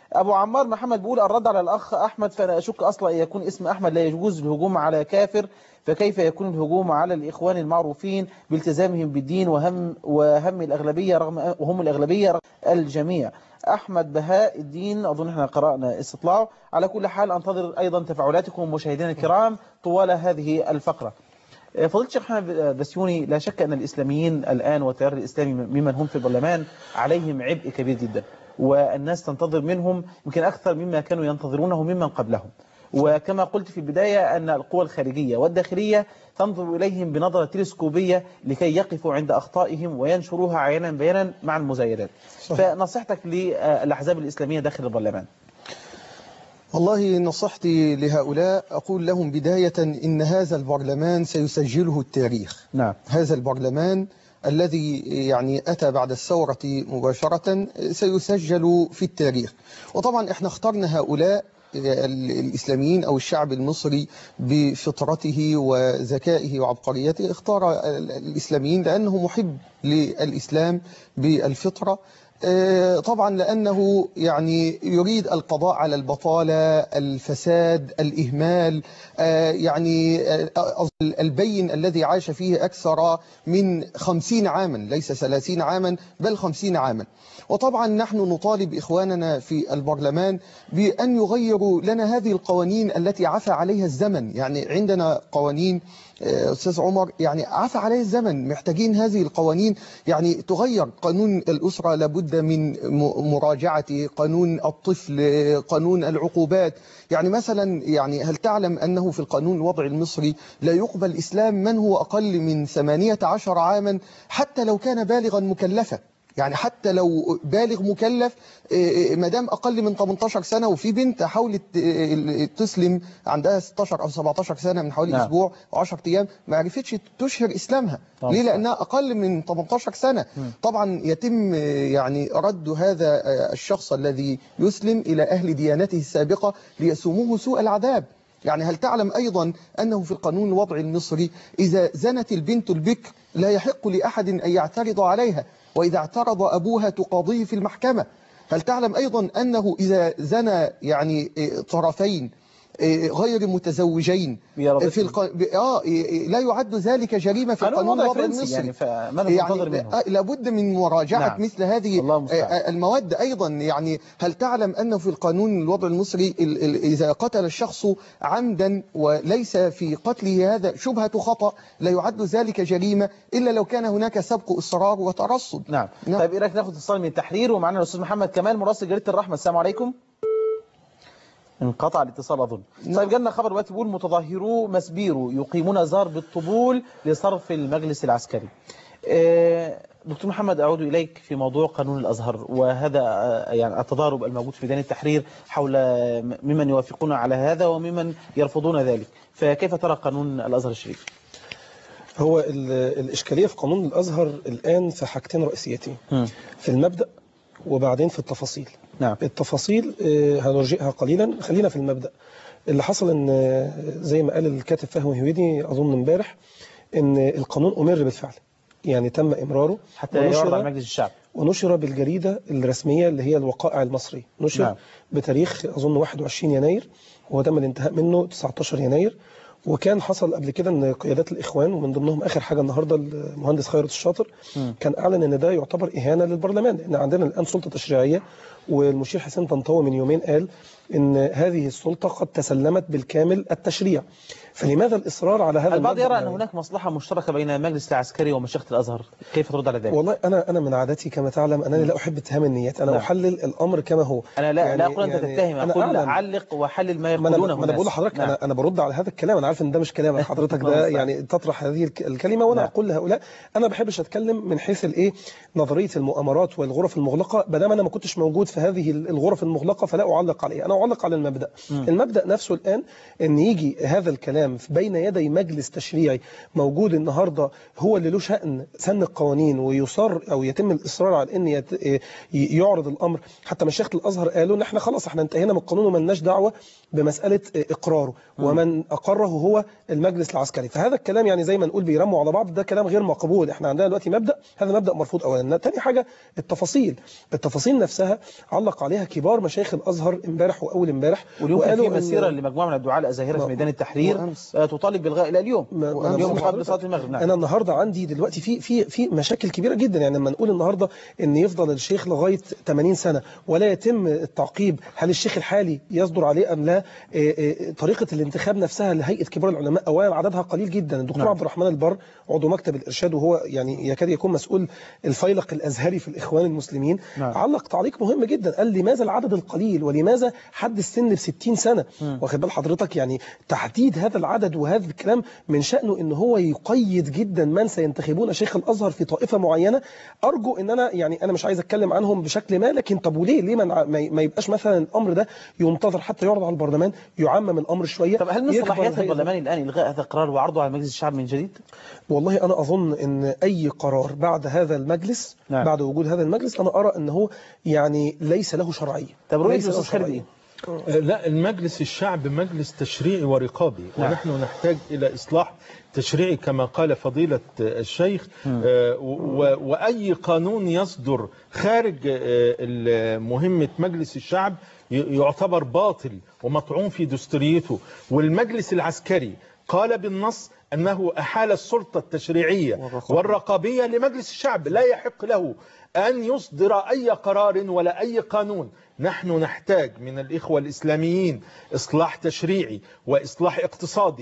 أبو عمار محمد بيقول الرد على الأخ أحمد، فأنا أشك أصلا أن يكون اسم أحمد لا يجوز الهجوم على كافر، فكيف يكون الهجوم على الإخوان المعروفين بالتزامهم بالدين وهم الأغلبية وهم الأغلبية رغم الجميع. أحمد بهاء الدين، أظن احنا قرأنا استطلاعه. على كل حال أنتظر أيضا تفاعلاتكم مشاهدينا الكرام طوال هذه الفقرة. فضيلة الشيخ محمد بسيوني، لا شك أن الإسلاميين الآن والتيار الإسلامي ممن هم في البرلمان عليهم عبء كبير جدا، والناس تنتظر منهم يمكن أكثر مما كانوا ينتظرونه ممن قبلهم. وكما قلت في البداية أن القوى الخارجية والداخلية تنظر إليهم بنظرة تلسكوبية لكي يقفوا عند أخطائهم وينشروها عيانا بيانا مع المزايدات. فنصيحتك للأحزاب الإسلامية داخل البرلمان؟ والله نصيحتي لهؤلاء أقول لهم بداية إن هذا البرلمان سيسجله التاريخ. نعم. هذا البرلمان الذي يعني أتى بعد الثورة مباشرة سيسجل في التاريخ. وطبعا احنا اخترنا هؤلاء الإسلاميين أو الشعب المصري بفطرته وذكائه وعبقريته، اختار الإسلاميين لأنه محب للإسلام بالفطرة، طبعا لأنه يعني يريد القضاء على البطالة، الفساد، الإهمال، يعني البين الذي عاش فيه أكثر من 50 عاما، ليس 30 عاما بل 50 عاما. وطبعا نحن نطالب إخواننا في البرلمان بأن يغيروا لنا هذه القوانين التي عفى عليها الزمن. يعني عندنا قوانين أستاذ عمر يعني عفى عليه الزمن، محتاجين هذه القوانين يعني تغير. قانون الأسرة لابد من مراجعته، قانون الطفل، قانون العقوبات. يعني مثلا يعني هل تعلم أنه في القانون الوضعي المصري لا يقبل إسلام من هو أقل من 18 عاما حتى لو كان بالغا مكلفا؟ يعني حتى لو بالغ مكلف مدام أقل من 18 سنة. وفي بنت حاولت تسلم عندها 16 أو 17 سنة من حوالي أسبوع و10 أيام، ما عرفتش تشهر إسلامها. ليه؟ لأنها أقل من 18 سنة. طبعا يتم يعني رد هذا الشخص الذي يسلم إلى أهل ديانته السابقة ليسوموه سوء العذاب. يعني هل تعلم أيضا أنه في القانون الوضعي المصري إذا زنت البنت البكر لا يحق لأحد أن يعترض عليها، وإذا اعترض أبوها تقاضيه في المحكمة. هل تعلم أيضا أنه إذا زنى يعني طرفين غير متزوجين لا يعد ذلك جريمة في القانون الوضعي المصري. يعني لابد من مراجعة مثل هذه المواد أيضا. يعني هل تعلم أنه في القانون الوضعي المصري إذا قتل الشخص عمدا وليس في قتله هذا شبهة خطأ لا يعد ذلك جريمة إلا لو كان هناك سبق إصرار وترصد. نعم. طيب إيه رأيك ناخد اتصال من التحرير، ومعنا الأستاذ محمد كمال مراسل جريدة الرحمة. السلام عليكم. انقطع الاتصال أظن. طيب جالنا خبر دلوقتي بيقول متظاهرو مسبيرو يقيمون زار بالطبول لصرف المجلس العسكري. دكتور محمد أعود إليك في موضوع قانون الأزهر، وهذا يعني التضارب الموجود في ميدان التحرير حول ممن يوافقون على هذا وممن يرفضون ذلك، فكيف ترى قانون الأزهر الشريف؟ هو الإشكالية في قانون الأزهر الآن في حاجتين رئيسيتين، في المبدأ وبعدين في التفاصيل. نعم. التفاصيل هنرجئها قليلا، خلينا في المبدأ. اللي حصل ان زي ما قال الكاتب فهمي هويدي اظن امبارح ان القانون امر بالفعل، يعني تم امراره حتى يعرض على مجلس الشعب ونشر بالجريدة الرسمية اللي هي الوقائع المصري، نشر نعم. بتاريخ اظن 21 يناير وتم الانتهاء منه 19 يناير. وكان حصل قبل كده ان قيادات الاخوان ومن ضمنهم اخر حاجه النهارده المهندس خيرت الشاطر كان اعلن ان ده يعتبر اهانه للبرلمان، لان عندنا الان سلطه تشريعيه، والمشير حسين طنطاوي من يومين قال ان هذه السلطه قد تسلمت بالكامل التشريع. فلماذا الاصرار على هذا؟ البعض يرى ان هناك مصلحه مشتركه بين المجلس العسكري ومشيخه الازهر، كيف ترد على ذلك؟ والله انا من عادتي كما تعلم انني لا احب اتهام النيات، انا احلل الامر كما هو. انا لا اقول انت تتهم، اقول علق وحلل ما يقولونه. ما انا بقول لحضرتك انا برد على هذا الكلام، انا عارف ان ده مش كلام حضرتك ده يعني تطرح هذه الكلمه، وانا اقول لهؤلاء انا ما بحبش اتكلم من حيث الايه نظريه المؤامرات والغرف المغلقه، ما دام انا ما كنتش موجود في هذه الغرف المغلقه فلا اعلق عليها، انا اعلق على المبدا. المبدا نفسه الان ان يجي هذا الكلام بين يدي مجلس تشريعي موجود النهارده هو اللي له شأن سن القوانين، ويصر او يتم الاصرار على ان يعرض الامر. حتى مشايخ الازهر قالوا ان احنا خلاص احنا انتهينا من القانون وما لناش دعوه بمسألة إقراره، ومن أقره هو المجلس العسكري. فهذا الكلام يعني زي ما نقول بيرموا على بعض، ده كلام غير مقبول. احنا عندنا دلوقتي مبدأ، هذا مبدأ مرفوض أولا. تاني حاجة التفاصيل نفسها علق عليها كبار مشايخ الأزهر امبارح وأول امبارح، واليوم كان في مسيرة لمجموعة من الدعاة الأزاهرة في ميدان التحرير تطالب بالغاء إلى اليوم قبل صلاة المغرب. أنا النهاردة عندي دلوقتي في مشاكل كبيرة جدا. يعني لما نقول النهاردة إن يفضل الشيخ لغاية 80 سنة ولا يتم التعقيب، هل الشيخ الحالي يصدر عليه أم لا؟ طريقة الانتخاب نفسها لهيئة كبار العلماء أولا عددها قليل جدا. الدكتور عبد الرحمن البر عضو مكتب الإرشاد، وهو يعني يكاد يكون مسؤول الفيلق الأزهري في الإخوان المسلمين، علق تعليق مهم جدا، قال لماذا العدد القليل ولماذا حد السن ب60 سنة؟ واخد بال حضرتك؟ يعني تحديد هذا العدد وهذا الكلام من شأنه إن هو يقيد جدا من سينتخبون شيخ الأزهر في طائفة معينة. أرجو إن أنا مش عايز أتكلم عنهم بشكل ما، لكن طب وليه ما يبقاش مثلا الأمر ده ينتظر حتى يعرض على البرلمان، يعمم الأمر شوية. طب هل من صلاحيات البرلمان الآن إلغاء هذا القرار وعرضه على مجلس الشعب من جديد؟ والله أنا أظن أن أي قرار بعد هذا المجلس بعد وجود هذا المجلس أنا أرى أنه يعني ليس له شرعية. طب رؤية الأستاذ خالد لا، المجلس الشعب مجلس تشريعي ورقابي، ونحن نحتاج إلى إصلاح تشريعي كما قال فضيلة الشيخ. وأي قانون يصدر خارج مهمة مجلس الشعب يعتبر باطل ومطعون في دستوريته. والمجلس العسكري قال بالنص أنه أحال السلطة التشريعية والرقابية لمجلس الشعب، لا يحق له أن يصدر أي قرار ولا أي قانون. نحن نحتاج من الإخوة الإسلاميين إصلاح تشريعي وإصلاح اقتصادي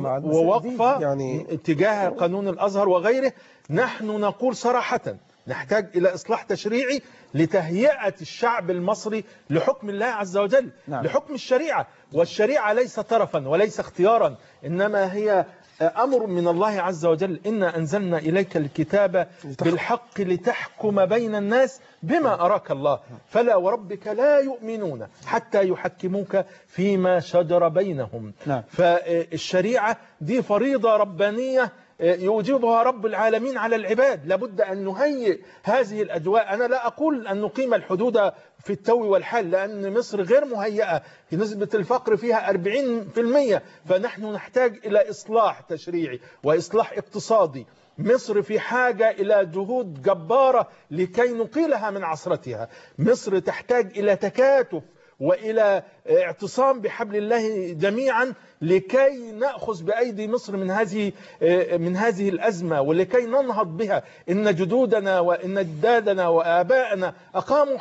ووقفة يعني تجاه قانون الأزهر وغيره. نحن نقول صراحة نحتاج إلى إصلاح تشريعي لتهيئة الشعب المصري لحكم الله عز وجل، لحكم الشريعة. والشريعة ليس طرفا وليس اختيارا، إنما هي أمر من الله عز وجل. إنا أنزلنا إليك الكتاب بالحق لتحكم بين الناس بما أراك الله فلا وربك لا يؤمنون حتى يحكموك فيما شجر بينهم. فالشريعة دي فريضة ربانية يوجبها رب العالمين على العباد. لابد أن نهيئ هذه الأجواء. أنا لا أقول أن نقيم الحدود في التو والحل، لأن مصر غير مهيئة، في نسبة الفقر فيها 40%. فنحن نحتاج إلى إصلاح تشريعي وإصلاح اقتصادي. مصر في حاجة إلى جهود جبارة لكي نقيلها من عصرتها. مصر تحتاج إلى تكاتف وإلى اعتصام بحبل الله جميعا لكي نأخذ بأيدي مصر من هذه الأزمة ولكي ننهض بها. إن جدودنا وإن أجدادنا وآبائنا أقاموا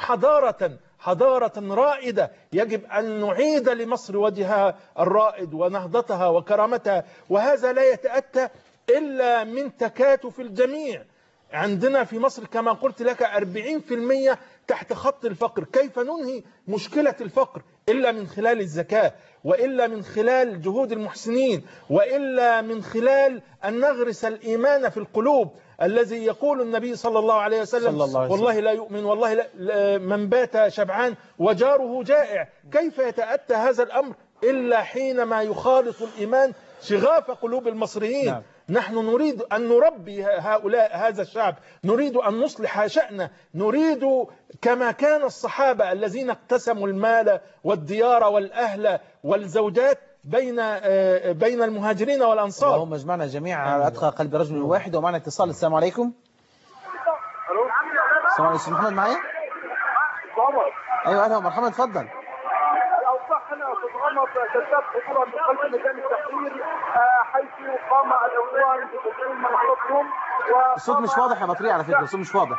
حضارة رائدة، يجب أن نعيد لمصر وجهها الرائد ونهضتها وكرامتها، وهذا لا يتأتى إلا من تكاتف الجميع. عندنا في مصر كما قلت لك 40% تحت خط الفقر. كيف ننهي مشكلة الفقر إلا من خلال الزكاة، وإلا من خلال جهود المحسنين، وإلا من خلال أن نغرس الإيمان في القلوب الذي يقول النبي صلى الله عليه وسلم والله لا يؤمن، والله لا من بات شبعان وجاره جائع. كيف يتأتى هذا الأمر إلا حينما يخالط الإيمان شغاف قلوب المصريين. نحن نريد أن نربي هذا الشعب، نريد أن نصلح شأنه، نريد كما كان الصحابة الذين اقتسموا المال والديار والأهل والزوجات بين المهاجرين والأنصار. اللهم اجمعنا جميعا على أتقى قلب رجل واحد. ومعنا اتصال. السلام عليكم. السلام عليكم. أستاذ محمد معايا؟ أيوة أهلا ومرحبا، اتفضل. كذاب حضورا من قلب ميدان التحرير حيث قام الاخوان بتسليم منصتهم. الصوت مش واضح يا مطري على فكره، الصوت مش واضح.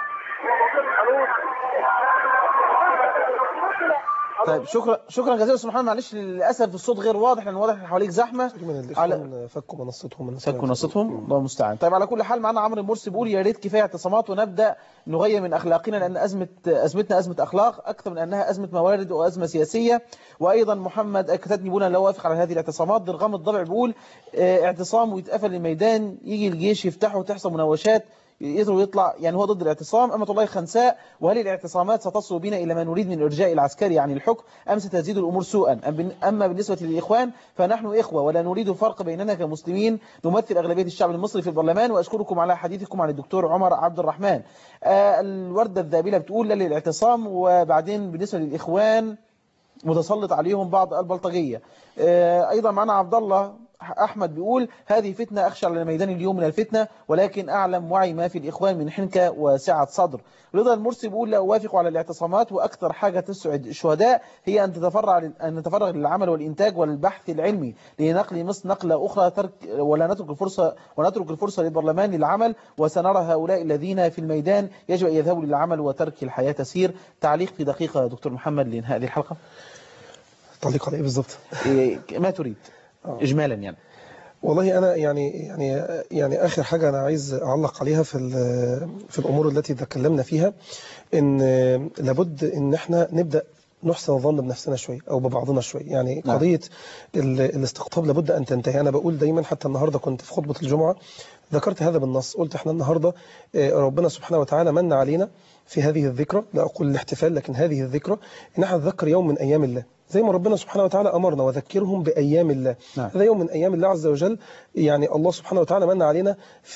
طيب شكرا جزيلا استاذ محمد. معلش للاسف الصوت غير واضح لان واضح حواليك زحمه. فكوا منصتهم الله المستعان. طيب على كل حال معنا عمرو المرسي بيقول يا ريت كفايه اعتصامات ونبدا نغير من اخلاقنا، لان ازمتنا ازمه اخلاق اكثر من انها ازمه موارد وازمه سياسيه. وايضا محمد كتبني بيقول انا لا اوافق على هذه الاعتصامات. درغام الضبع بيقول اعتصام ويتقفل الميدان يجي الجيش يفتحه وتحصل مناوشات يطلع، يعني هو ضد الاعتصام. أمة الله خنساء وهل الاعتصامات ستصل بنا إلى ما نريد من إرجاء العسكري عن الحكم أم ستزيد الأمور سوءا؟ أما بالنسبة للإخوان فنحن إخوة ولا نريد فرق بيننا كمسلمين نمثل أغلبية الشعب المصري في البرلمان. وأشكركم على حديثكم عن الدكتور عمر عبد الرحمن. الوردة الذابلة بتقول لا للاعتصام. وبعدين بالنسبة للإخوان متسلط عليهم بعض البلطجية. أيضا معنا عبد الله أحمد بيقول هذه فتنة، أخشى على ميدان اليوم من الفتنة، ولكن أعلم وعي ما في الإخوان من حنكة وسعة صدر. رضا المرسي بيقول لا أوافق على الاعتصامات، وأكثر حاجة تسعد الشهداء هي أن نتفرغ للعمل والإنتاج والبحث العلمي لنقل مصر نقلة أخرى، ولا نترك الفرصة للبرلمان للعمل، وسنرى هؤلاء الذين في الميدان يجب أن يذهبوا للعمل وترك الحياة تسير. تعليق في دقيقة دكتور محمد لإنهاء هذه الحلقة. تعليق على إيه بالضبط؟ ما تريد إجمالا يعني. والله أنا يعني آخر حاجة أنا عايز أعلق عليها في الأمور التي تكلمنا فيها، إن لابد إن إحنا نبدأ نحسن الظن بنفسنا شوية أو ببعضنا شوية. يعني قضية الاستقطاب لابد أن تنتهي. أنا بقول دايما، حتى النهاردة كنت في خطبة الجمعة ذكرت هذا بالنص، قلت إحنا النهاردة ربنا سبحانه وتعالى من علينا في هذه الذكرى، لا أقول الاحتفال لكن هذه الذكرى، إن احنا نتذكر يوم من أيام الله، زي ما ربنا سبحانه وتعالى أمرنا وذكرهم بأيام الله. هذا يوم من أيام الله عز وجل. يعني الله سبحانه وتعالى من علينا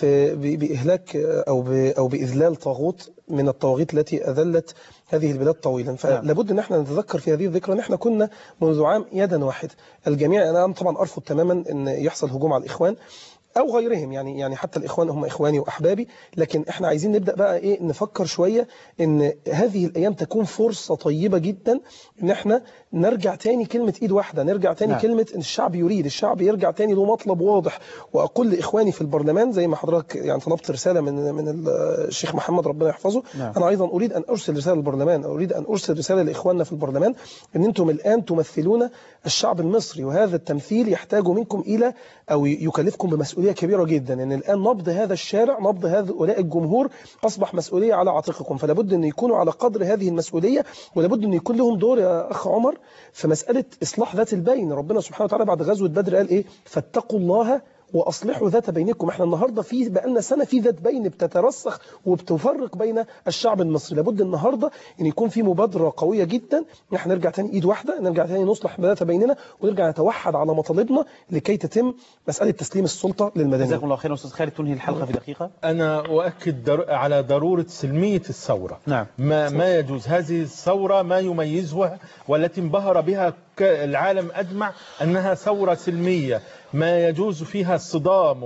بإهلاك أو بإذلال طاغوت من الطواغيت التي أذلت هذه البلاد طويلا. فلابد ان احنا نتذكر في هذه الذكرى ان احنا كنا منذ عام يدا واحدة الجميع. انا طبعا ارفض تماما ان يحصل هجوم على الاخوان او غيرهم، يعني حتى الاخوان هم اخواني واحبابي، لكن احنا عايزين نبدا بقى ايه، نفكر شويه ان هذه الايام تكون فرصه طيبه جدا ان احنا نرجع تاني كلمه ايد واحده، نرجع تاني كلمه ان الشعب يريد، الشعب يرجع تاني له مطلب واضح. واقول لاخواني في البرلمان زي ما حضرتك يعني طلبت رساله من الشيخ محمد ربنا يحفظه، انا ايضا اريد ان ارسل رساله للبرلمان، اريد ان ارسل رساله لاخواننا في البرلمان ان انتم الان تمثلون الشعب المصري، وهذا التمثيل يحتاج منكم الى او يكلفكم بمسؤوليه كبيرة جدا، ان الان نبض هذا الشارع، نبض هؤلاء الجمهور اصبح مسؤولية على عاتقكم، فلابد ان يكونوا على قدر هذه المسؤولية، ولابد ان يكون لهم دور يا اخ عمر في مسألة اصلاح ذات البين. ربنا سبحانه وتعالى بعد غزوة بدر قال ايه؟ فاتقوا الله واصلحوا ذات بينكم. احنا النهارده في بقالنا سنه في ذات بين بتترسخ وبتفرق بين الشعب المصري. لابد النهارده ان يكون في مبادره قويه جدا ان احنا نرجع تاني ايد واحده، نرجع تاني نصلح ذات بيننا، ونرجع نتوحد على مطالبنا لكي تتم مساله تسليم السلطه للمدنيين. جزاكم الله خير. استاذ خالد تنهي الحلقه في دقيقه. انا اؤكد على ضروره سلميه الثوره. نعم. ما يجوز هذه الثوره ما يميزها والتي انبهر بها العالم اجمع انها ثوره سلميه، ما يجوز فيها الصدام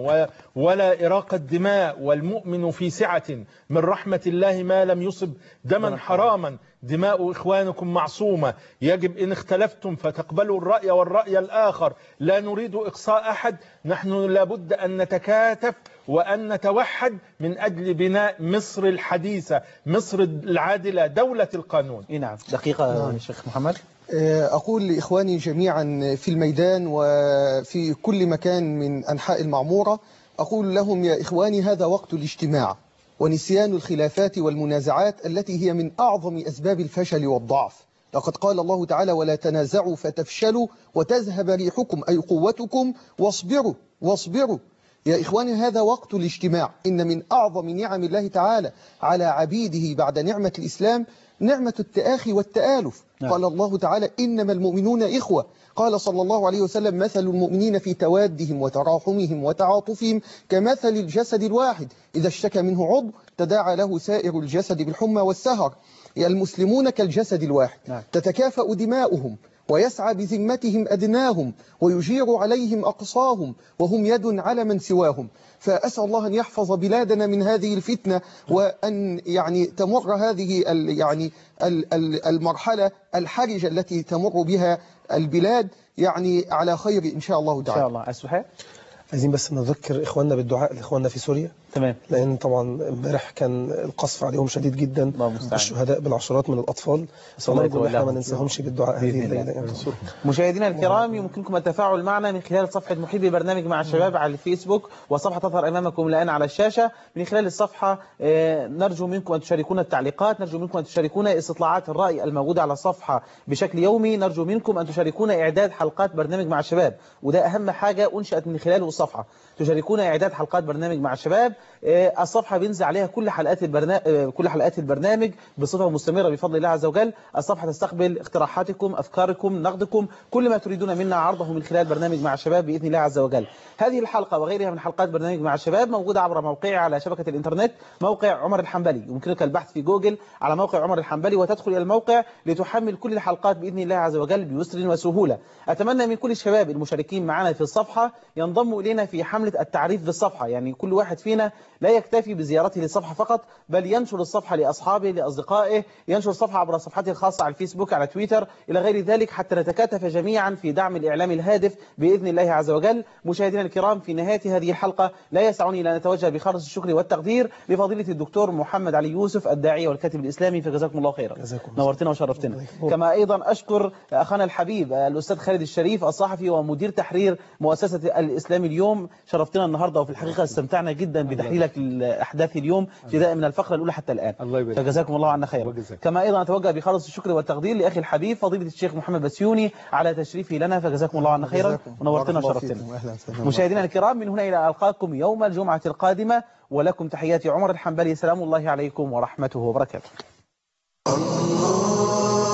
ولا إراقة دماء، والمؤمن في سعة من رحمة الله ما لم يصب دما حراما، دماء إخوانكم معصومة، يجب إن اختلفتم فتقبلوا الرأي والرأي الآخر، لا نريد إقصاء أحد، نحن لابد أن نتكاتف وأن نتوحد من أجل بناء مصر الحديثة، مصر العادلة، دولة القانون. نعم. دقيقة يا شيخ محمد. أقول لإخواني جميعا في الميدان وفي كل مكان من أنحاء المعمورة، أقول لهم يا إخواني هذا وقت الاجتماع ونسيان الخلافات والمنازعات التي هي من أعظم أسباب الفشل والضعف. لقد قال الله تعالى ولا تنازعوا فتفشلوا وتذهب ريحكم أي قوتكم واصبروا. يا إخواني هذا وقت الاجتماع. إن من أعظم نعم الله تعالى على عبيده بعد نعمة الإسلام نعمة التآخي والتآلف. قال الله تعالى إنما المؤمنون إخوة. قال صلى الله عليه وسلم مثل المؤمنين في توادهم وتراحمهم وتعاطفهم كمثل الجسد الواحد إذا اشتكى منه عضو تداعى له سائر الجسد بالحمى والسهر. المسلمون كالجسد الواحد، تتكافأ دماؤهم ويسعى بذمتهم أدناهم ويجير عليهم أقصاهم وهم يد على من سواهم. فأسأل الله أن يحفظ بلادنا من هذه الفتنة، وأن يعني تمر هذه المرحلة الحرجة التي تمر بها البلاد يعني على خير إن شاء الله تعالى. إن شاء الله. السحاء عايزين بس نذكر إخواننا بالدعاء لإخواننا في سوريا. تمام. لأن طبعا امبارح كان القصف عليهم شديد جدا، الشهداء بالعشرات من الأطفال، فنرجو ان احنا ما ننساهمش بالدعاء هذه الليلة. مشاهدينا الكرام، يمكنكم التفاعل معنا من خلال صفحة محبي برنامج مع الشباب على الفيسبوك، وصفحة تظهر أمامكم الآن على الشاشة. من خلال الصفحة نرجو منكم أن تشاركونا التعليقات، نرجو منكم أن تشاركونا استطلاعات الرأي الموجودة على الصفحة بشكل يومي، نرجو منكم أن تشاركونا إعداد حلقات برنامج مع الشباب، وده أهم حاجة أنشأت من خلاله الصفحة، تشاركونا إعداد حلقات برنامج مع الشباب. الصفحة بينزل عليها كل حلقات البرنامج بصفة مستمرة بفضل الله عز وجل. الصفحة تستقبل اقتراحاتكم، أفكاركم، نقدكم، كل ما تريدون منا عرضه من خلال برنامج مع الشباب بإذن الله عز وجل. هذه الحلقة وغيرها من حلقات برنامج مع الشباب موجودة عبر موقعي على شبكة الإنترنت، موقع عمر الحنبلي. يمكنك البحث في جوجل على موقع عمر الحنبلي وتدخل إلى الموقع لتحمل كل الحلقات بإذن الله عز وجل بيسر وسهولة. أتمنى من كل الشباب المشاركين معنا في الصفحة ينضموا إلينا في حملة التعريف بالصفحة، يعني كل واحد فينا لا يكتفي بزيارته للصفحة فقط، بل ينشر الصفحة لأصحابه لأصدقائه، ينشر الصفحة عبر صفحته الخاصة على الفيسبوك، على تويتر، إلى غير ذلك، حتى نتكاتف جميعا في دعم الإعلام الهادف بإذن الله عز وجل. مشاهدينا الكرام، في نهاية هذه الحلقة لا يسعني إلا أن نتوجه بخالص الشكر والتقدير لفضيلة الدكتور محمد علي يوسف الداعية والكاتب الإسلامي، فجزاكم الله خيرا، نورتنا وشرفتنا. كما أيضا أشكر أخانا الحبيب الأستاذ خالد الشريف الصحفي ومدير تحرير مؤسسة الإسلام اليوم، شرفتنا النهاردة، وفي الحقيقة استمتعنا جدا بتحليلك الأحداث اليوم ابتداء من الفقرة الأولى حتى الآن، فجزاكم الله عنا خيرا. كما أيضا أتوجه بخالص الشكر والتقدير لأخي الحبيب فضيلة الشيخ محمد بسيوني على تشريفه لنا، فجزاكم الله عنا خيرا ونورتنا وشرفتنا. مشاهدينا الكرام، من هنا إلى ألقاكم يوم الجمعة القادمة، ولكم تحياتي عمر الحنبلي، سلام الله عليكم ورحمته وبركاته.